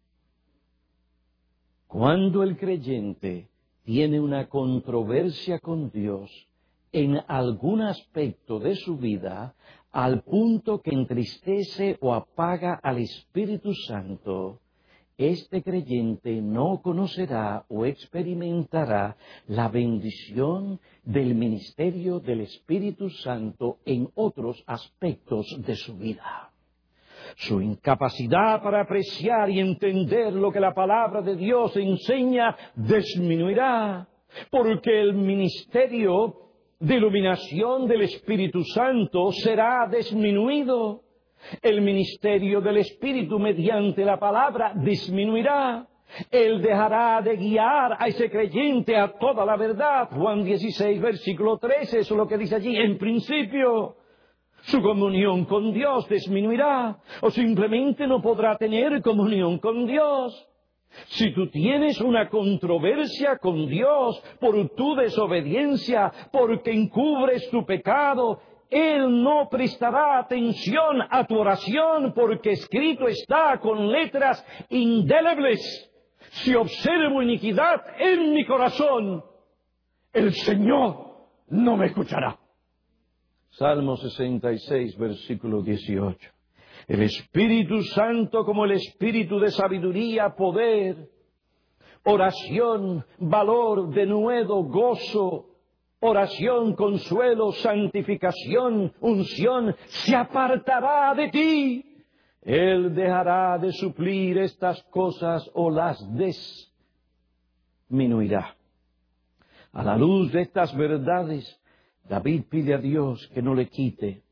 Cuando el creyente tiene una controversia con Dios en algún aspecto de su vida, al punto que entristece o apaga al Espíritu Santo, este creyente no conocerá o experimentará la bendición del ministerio del Espíritu Santo en otros aspectos de su vida. Su incapacidad para apreciar y entender lo que la palabra de Dios enseña disminuirá, porque el ministerio de iluminación del Espíritu Santo será disminuido. El ministerio del Espíritu mediante la palabra disminuirá. Él dejará de guiar a ese creyente a toda la verdad. Juan dieciséis, versículo trece, eso es lo que dice allí. En principio, su comunión con Dios disminuirá, o simplemente no podrá tener comunión con Dios. Si tú tienes una controversia con Dios por tu desobediencia, porque encubres tu pecado, Él no prestará atención a tu oración, porque escrito está con letras indelebles: si observo iniquidad en mi corazón, el Señor no me escuchará. Salmo sesenta y seis, versículo dieciocho. El Espíritu Santo como el Espíritu de sabiduría, poder, oración, valor, denuedo, gozo, oración, consuelo, santificación, unción, se apartará de ti. Él dejará de suplir estas cosas o las disminuirá. A la luz de estas verdades, David pide a Dios que no le quite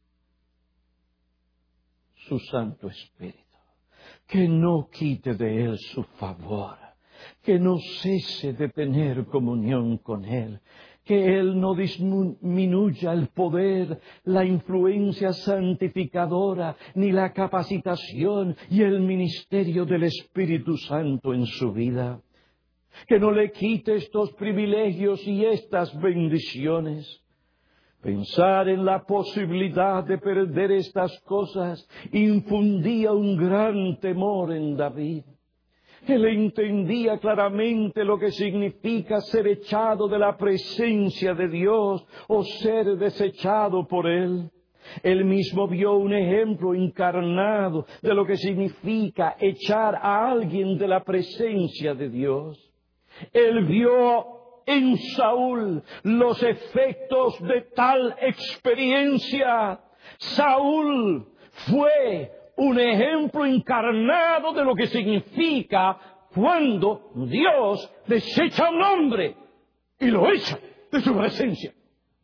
su Santo Espíritu, que no quite de él su favor, que no cese de tener comunión con él, que él no disminuya el poder, la influencia santificadora, ni la capacitación y el ministerio del Espíritu Santo en su vida, que no le quite estos privilegios y estas bendiciones. Pensar en la posibilidad de perder estas cosas infundía un gran temor en David. Él entendía claramente lo que significa ser echado de la presencia de Dios o ser desechado por Él. Él mismo vio un ejemplo encarnado de lo que significa echar a alguien de la presencia de Dios. Él vio en Saúl los efectos de tal experiencia. Saúl fue un ejemplo encarnado de lo que significa cuando Dios desecha a un hombre y lo echa de su presencia.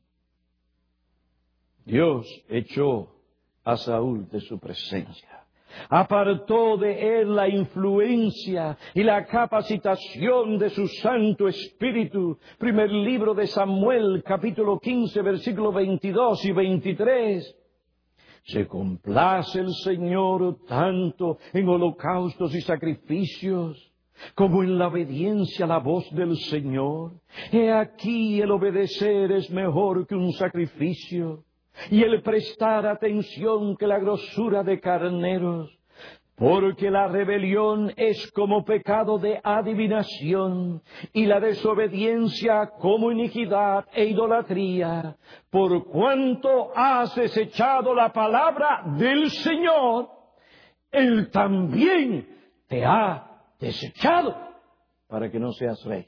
Dios echó a Saúl de su presencia. Apartó de él la influencia y la capacitación de su Santo Espíritu. Primer libro de Samuel, capítulo quince, versículos veintidós y veintitrés. Se complace el Señor tanto en holocaustos y sacrificios, como en la obediencia a la voz del Señor. He aquí el obedecer es mejor que un sacrificio, y el prestar atención que la grosura de carneros. Porque la rebelión es como pecado de adivinación, y la desobediencia como iniquidad e idolatría. Por cuanto has desechado la palabra del Señor, Él también te ha desechado para que no seas rey.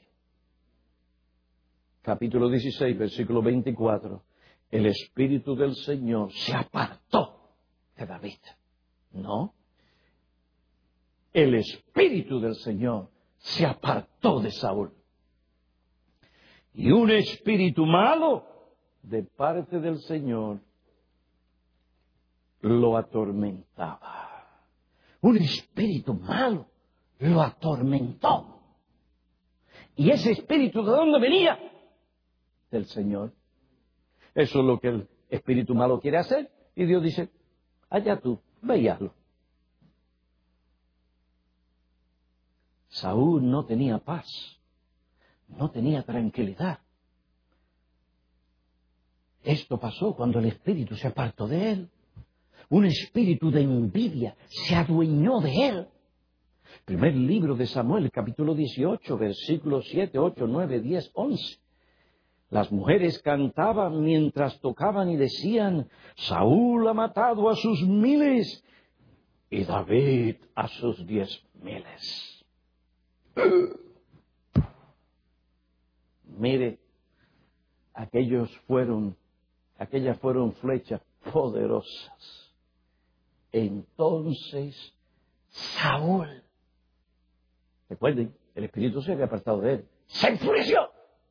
Capítulo dieciséis, versículo veinticuatro. El Espíritu del Señor se apartó de David. No. El Espíritu del Señor se apartó de Saúl. Y un espíritu malo de parte del Señor lo atormentaba. Un espíritu malo lo atormentó. ¿Y ese espíritu de dónde venía? Del Señor. Eso es lo que el espíritu malo quiere hacer. Y Dios dice, allá tú, ve y hazlo. Saúl no tenía paz, no tenía tranquilidad. Esto pasó cuando el espíritu se apartó de él. Un espíritu de envidia se adueñó de él. Primer libro de Samuel, capítulo dieciocho, versículos siete, ocho, nueve, diez, once. Las mujeres cantaban mientras tocaban y decían, Saúl ha matado a sus miles y David a sus diez miles. Mire, aquellos fueron, aquellas fueron flechas poderosas. Entonces, Saúl, recuerden, el espíritu se había apartado de él, se enfureció.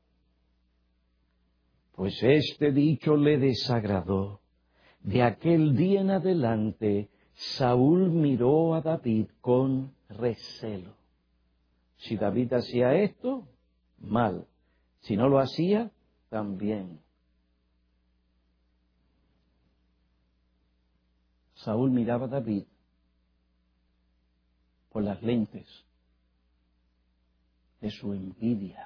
Pues este dicho le desagradó. De aquel día en adelante, Saúl miró a David con recelo. Si David hacía esto, mal. Si no lo hacía, también. Saúl miraba a David por las lentes de su envidia.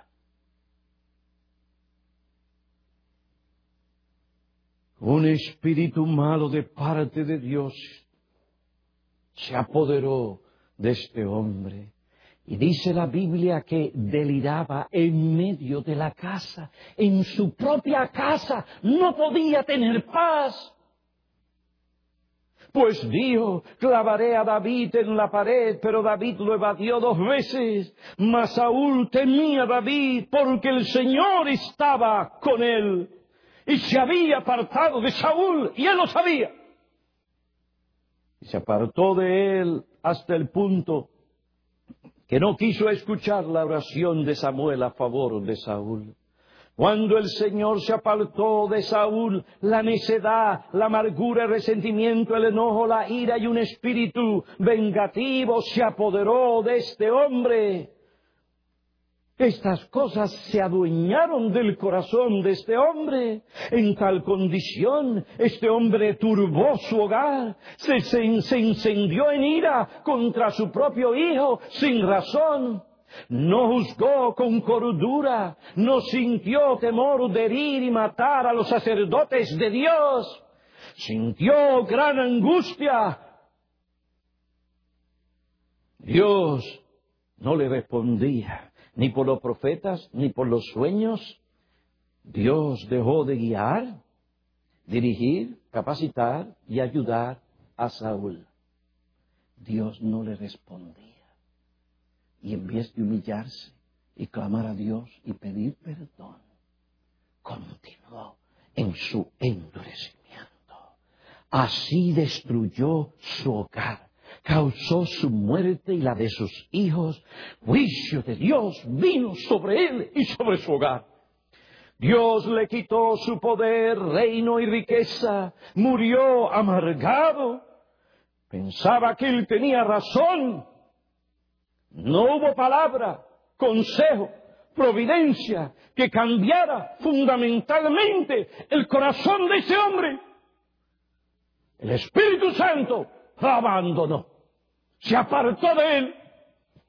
Un espíritu malo de parte de Dios se apoderó de este hombre. Y dice la Biblia que deliraba en medio de la casa, en su propia casa, no podía tener paz. Pues dijo, clavaré a David en la pared, pero David lo evadió dos veces. Mas Saúl temía a David porque el Señor estaba con él. Y se había apartado de Saúl, y él lo sabía. Y se apartó de él hasta el punto que no quiso escuchar la oración de Samuel a favor de Saúl. Cuando el Señor se apartó de Saúl, la necedad, la amargura, el resentimiento, el enojo, la ira y un espíritu vengativo se apoderó de este hombre. Estas cosas se adueñaron del corazón de este hombre. En tal condición, este hombre turbó su hogar, se, se, se incendió en ira contra su propio hijo sin razón. No juzgó con cordura, no sintió temor de herir y matar a los sacerdotes de Dios. Sintió gran angustia. Dios no le respondía. Ni por los profetas, ni por los sueños. Dios dejó de guiar, dirigir, capacitar y ayudar a Saúl. Dios no le respondía. Y en vez de humillarse y clamar a Dios y pedir perdón, continuó en su endurecimiento. Así destruyó su hogar. Causó su muerte y la de sus hijos. Juicio de Dios vino sobre él y sobre su hogar. Dios le quitó su poder, reino y riqueza. Murió amargado. Pensaba que él tenía razón. No hubo palabra, consejo, providencia que cambiara fundamentalmente el corazón de ese hombre. El Espíritu Santo lo abandonó. Se apartó de él.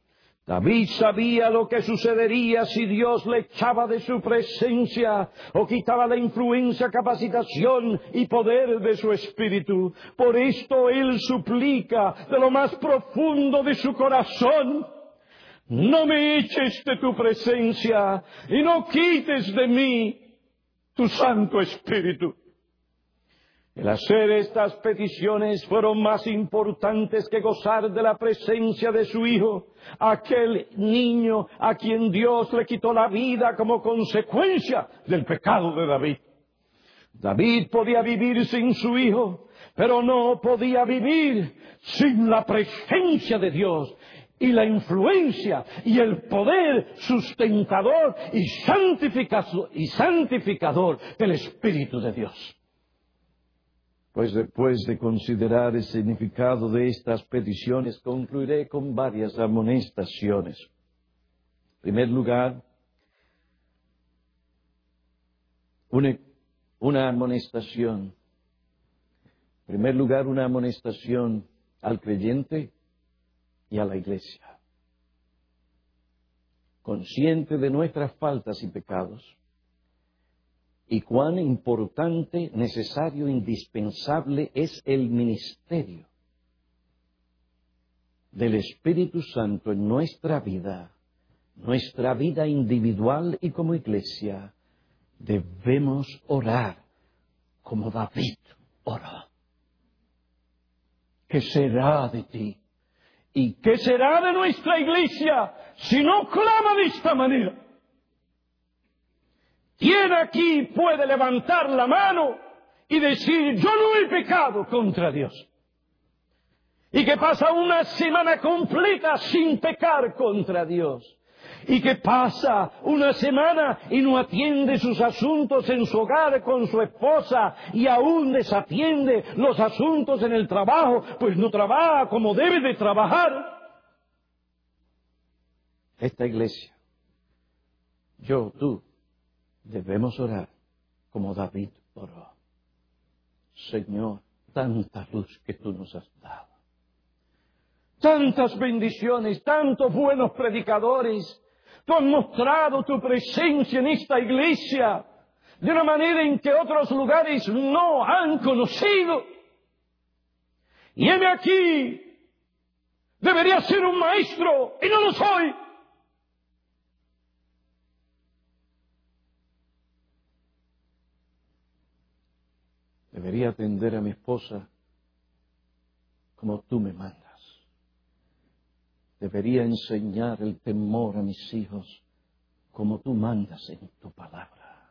David sabía lo que sucedería si Dios le echaba de su presencia o quitaba la influencia, capacitación y poder de su espíritu. Por esto él suplica de lo más profundo de su corazón: no me eches de tu presencia y no quites de mí tu Santo Espíritu. El hacer estas peticiones fueron más importantes que gozar de la presencia de su Hijo, aquel niño a quien Dios le quitó la vida como consecuencia del pecado de David. David podía vivir sin su Hijo, pero no podía vivir sin la presencia de Dios y la influencia y el poder sustentador y santificador, y santificador del Espíritu de Dios. Pues después de considerar el significado de estas peticiones, concluiré con varias amonestaciones. En primer lugar, una, una amonestación. En primer lugar, una amonestación al creyente y a la iglesia. Consciente de nuestras faltas y pecados, y cuán importante, necesario, indispensable es el ministerio del Espíritu Santo en nuestra vida, nuestra vida individual y como iglesia, debemos orar como David oró. ¿Qué será de ti? ¿Y qué será de nuestra iglesia si no clama de esta manera? ¿Quién aquí puede levantar la mano y decir: yo no he pecado contra Dios? Y que pasa una semana completa sin pecar contra Dios. Y que pasa una semana y no atiende sus asuntos en su hogar con su esposa y aún desatiende los asuntos en el trabajo, pues no trabaja como debe de trabajar. Esta iglesia, yo, tú, debemos orar como David oró. Señor, tanta luz que tú nos has dado, tantas bendiciones, tantos buenos predicadores. Tú has mostrado tu presencia en esta iglesia de una manera en que otros lugares no han conocido. Y heme aquí, debería ser un maestro y no lo soy. Debería atender a mi esposa como tú me mandas. Debería enseñar el temor a mis hijos como tú mandas en tu palabra.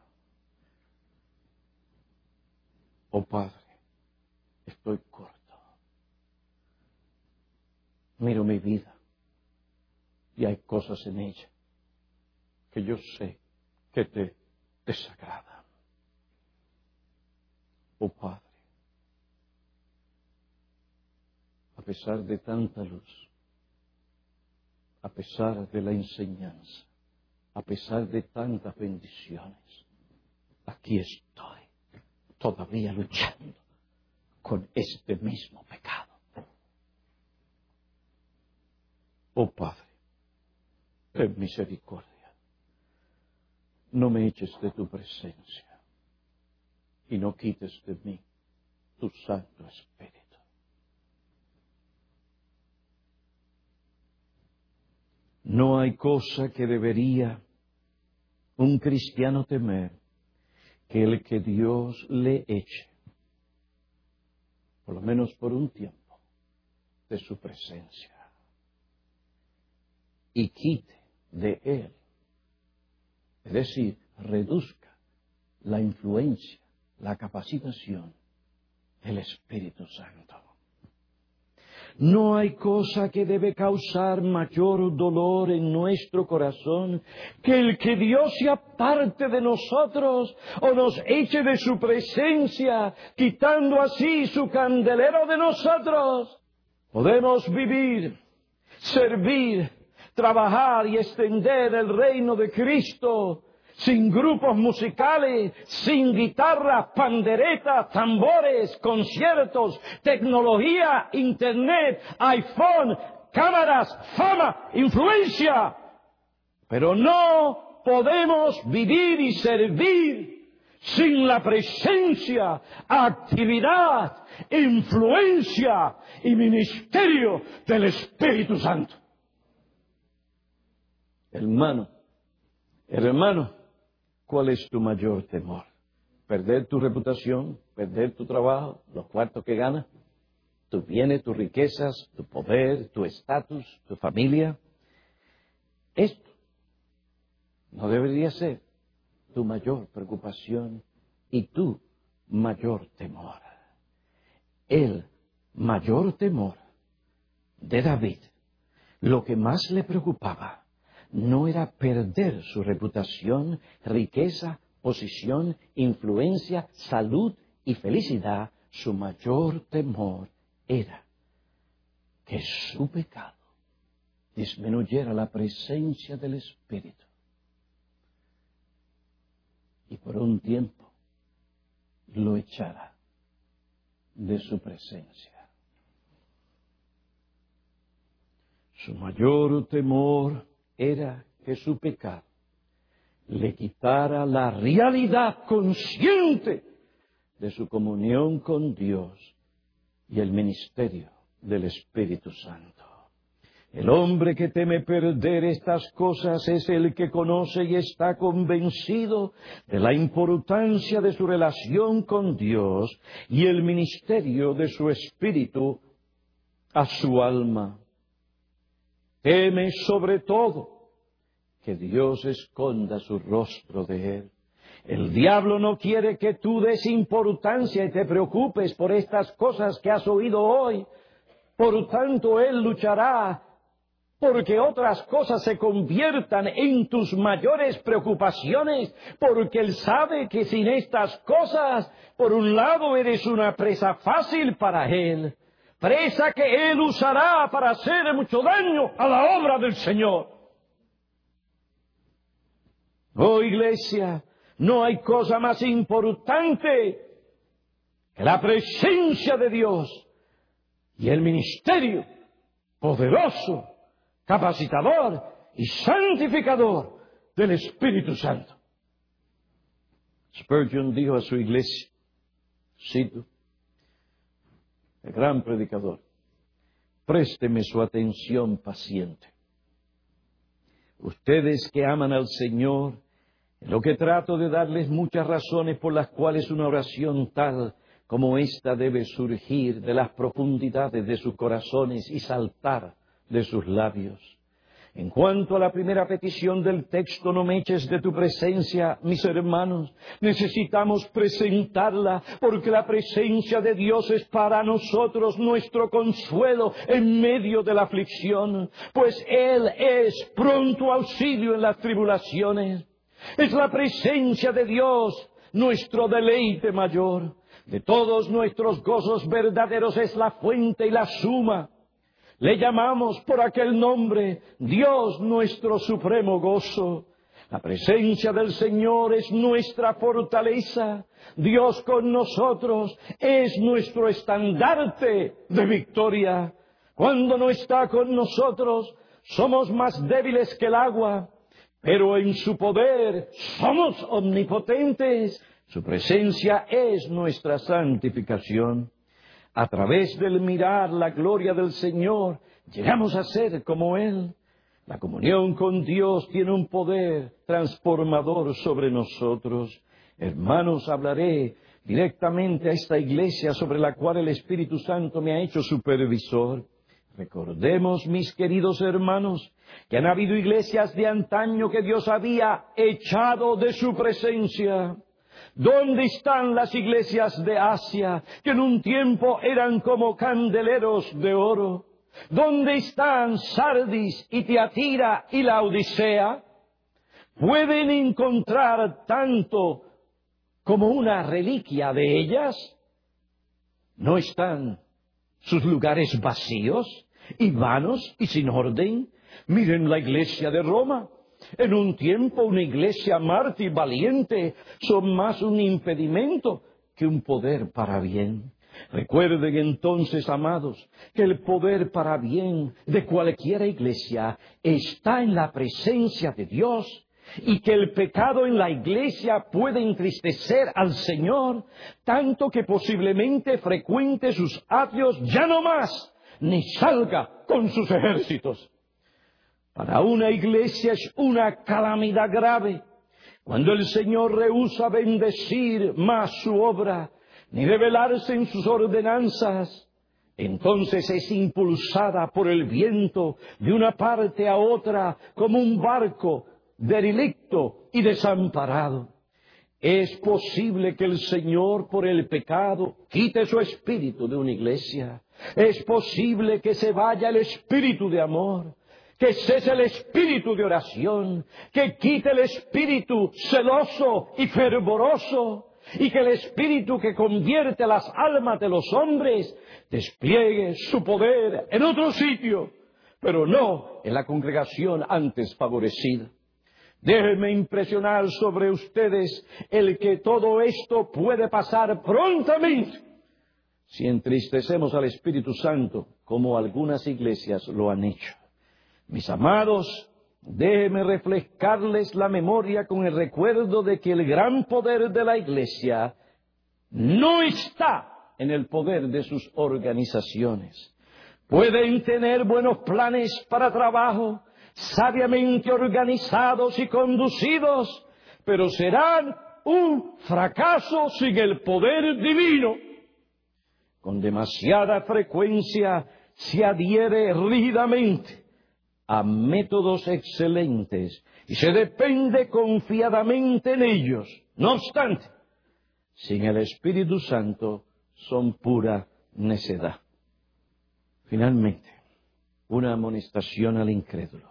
Oh Padre, estoy corto. Miro mi vida y hay cosas en ella que yo sé que te desagradan. Oh Padre, a pesar de tanta luz, a pesar de la enseñanza, a pesar de tantas bendiciones, aquí estoy, todavía luchando con este mismo pecado. Oh Padre, ten misericordia, no me eches de tu presencia y no quites de mí tu Santo Espíritu. No hay cosa que debería un cristiano temer que el que Dios le eche, por lo menos por un tiempo, de su presencia y quite de él, es decir, reduzca la influencia, la capacitación del Espíritu Santo. No hay cosa que debe causar mayor dolor en nuestro corazón que el que Dios se aparte de nosotros o nos eche de su presencia, quitando así su candelero de nosotros. Podemos vivir, servir, trabajar y extender el reino de Cristo sin grupos musicales, sin guitarras, panderetas, tambores, conciertos, tecnología, internet, iPhone, cámaras, fama, influencia. Pero no podemos vivir y servir sin la presencia, actividad, influencia y ministerio del Espíritu Santo. Hermano, hermano, ¿cuál es tu mayor temor? ¿Perder tu reputación? ¿Perder tu trabajo? ¿Los cuartos que ganas? ¿Tus bienes, tus riquezas, tu poder, tu estatus, tu familia? Esto no debería ser tu mayor preocupación y tu mayor temor. El mayor temor de David, lo que más le preocupaba, no era perder su reputación, riqueza, posición, influencia, salud y felicidad. Su mayor temor era que su pecado disminuyera la presencia del Espíritu. Y por un tiempo lo echara de su presencia. Su mayor temor era que su pecado le quitara la realidad consciente de su comunión con Dios y el ministerio del Espíritu Santo. El hombre que teme perder estas cosas es el que conoce y está convencido de la importancia de su relación con Dios y el ministerio de su Espíritu a su alma. Teme sobre todo que Dios esconda su rostro de él. El diablo no quiere que tú des importancia y te preocupes por estas cosas que has oído hoy. Por tanto, él luchará porque otras cosas se conviertan en tus mayores preocupaciones, porque él sabe que sin estas cosas, por un lado, eres una presa fácil para él, presa que él usará para hacer mucho daño a la obra del Señor. Oh, iglesia, no hay cosa más importante que la presencia de Dios y el ministerio poderoso, capacitador y santificador del Espíritu Santo. Spurgeon dijo a su iglesia, cito, el gran predicador, présteme su atención paciente. Ustedes que aman al Señor, en lo que trato de darles muchas razones por las cuales una oración tal como esta debe surgir de las profundidades de sus corazones y saltar de sus labios. En cuanto a la primera petición del texto, no me eches de tu presencia, mis hermanos. Necesitamos presentarla porque la presencia de Dios es para nosotros nuestro consuelo en medio de la aflicción, pues Él es pronto auxilio en las tribulaciones. Es la presencia de Dios nuestro deleite mayor. De todos nuestros gozos verdaderos es la fuente y la suma. Le llamamos por aquel nombre, Dios nuestro supremo gozo. La presencia del Señor es nuestra fortaleza. Dios con nosotros es nuestro estandarte de victoria. Cuando no está con nosotros, somos más débiles que el agua, pero en su poder somos omnipotentes. Su presencia es nuestra santificación. A través del mirar la gloria del Señor, llegamos a ser como Él. La comunión con Dios tiene un poder transformador sobre nosotros. Hermanos, hablaré directamente a esta iglesia sobre la cual el Espíritu Santo me ha hecho supervisor. Recordemos, mis queridos hermanos, que han habido iglesias de antaño que Dios había echado de su presencia. ¿Dónde están las iglesias de Asia, que en un tiempo eran como candeleros de oro? ¿Dónde están Sardis y Tiatira y la Odisea? ¿Pueden encontrar tanto como una reliquia de ellas? ¿No están sus lugares vacíos y vanos y sin orden? Miren la iglesia de Roma. En un tiempo una iglesia mártir valiente son más un impedimento que un poder para bien. Recuerden entonces, amados, que el poder para bien de cualquier iglesia está en la presencia de Dios y que el pecado en la iglesia puede entristecer al Señor, tanto que posiblemente frecuente sus atrios ya no más, ni salga con sus ejércitos. Para una iglesia es una calamidad grave cuando el Señor rehúsa bendecir más su obra, ni revelarse en sus ordenanzas. Entonces es impulsada por el viento de una parte a otra como un barco derelict y desamparado. Es posible que el Señor por el pecado quite su espíritu de una iglesia. Es posible que se vaya el espíritu de amor, que cese el espíritu de oración, que quite el espíritu celoso y fervoroso, y que el espíritu que convierte las almas de los hombres despliegue su poder en otro sitio, pero no en la congregación antes favorecida. Déjenme impresionar sobre ustedes el que todo esto puede pasar prontamente si entristecemos al Espíritu Santo, como algunas iglesias lo han hecho. Mis amados, déjenme refrescarles la memoria con el recuerdo de que el gran poder de la iglesia no está en el poder de sus organizaciones. Pueden tener buenos planes para trabajo, sabiamente organizados y conducidos, pero serán un fracaso sin el poder divino. Con demasiada frecuencia se adhiere rígidamente a métodos excelentes y se depende confiadamente en ellos. No obstante, sin el Espíritu Santo son pura necedad. Finalmente, una amonestación al incrédulo.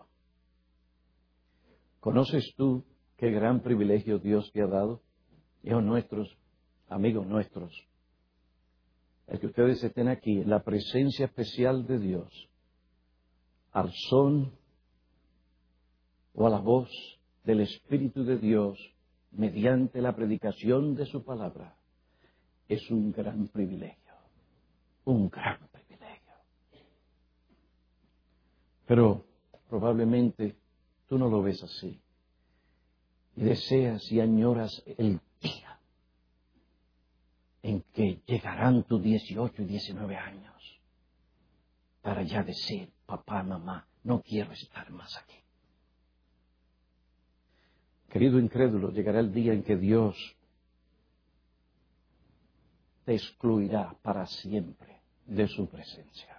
¿Conoces tú qué gran privilegio Dios te ha dado? Hijos nuestros, amigos nuestros, el que ustedes estén aquí en la presencia especial de Dios, al son o a la voz del Espíritu de Dios, mediante la predicación de su palabra, es un gran privilegio, un gran privilegio. Pero probablemente tú no lo ves así. Y deseas y añoras el día en que llegarán tus dieciocho y diecinueve años para ya decir, papá, mamá, no quiero estar más aquí. Querido incrédulo, llegará el día en que Dios te excluirá para siempre de su presencia.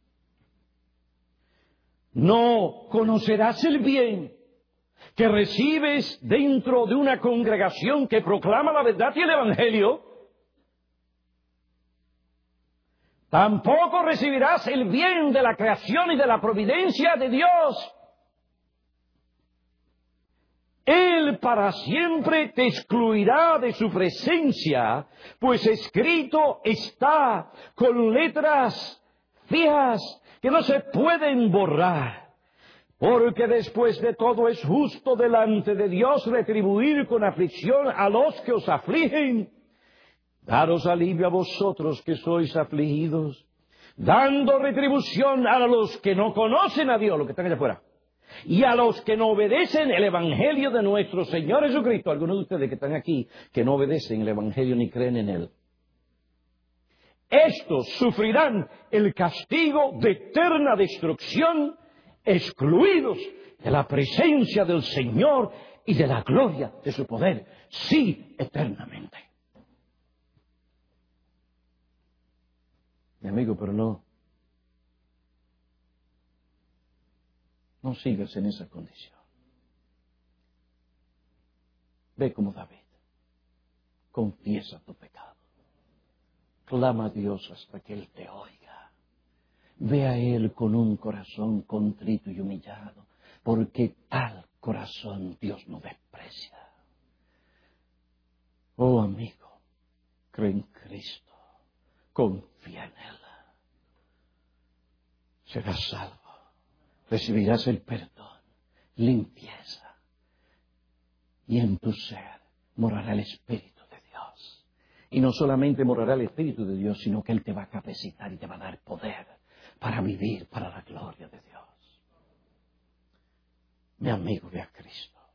No conocerás el bien que recibes dentro de una congregación que proclama la verdad y el Evangelio. Tampoco recibirás el bien de la creación y de la providencia de Dios. Él para siempre te excluirá de su presencia, pues escrito está con letras fijas que no se pueden borrar. Porque después de todo es justo delante de Dios retribuir con aflicción a los que os afligen. Daros alivio a vosotros que sois afligidos, dando retribución a los que no conocen a Dios, los que están allá afuera, y a los que no obedecen el Evangelio de nuestro Señor Jesucristo. Algunos de ustedes que están aquí, que no obedecen el Evangelio ni creen en Él. Estos sufrirán el castigo de eterna destrucción, excluidos de la presencia del Señor y de la gloria de su poder, sí, eternamente. Mi amigo, pero no, no sigas en esa condición. Ve como David, confiesa tu pecado, clama a Dios hasta que Él te oiga. Ve a Él con un corazón contrito y humillado, porque tal corazón Dios no desprecia. Oh amigo, cree en Cristo, confía en Él. Serás salvo, recibirás el perdón, limpieza, y en tu ser morará el Espíritu de Dios. Y no solamente morará el Espíritu de Dios, sino que Él te va a capacitar y te va a dar poder para vivir para la gloria de Dios. Mi amigo, ve a Cristo.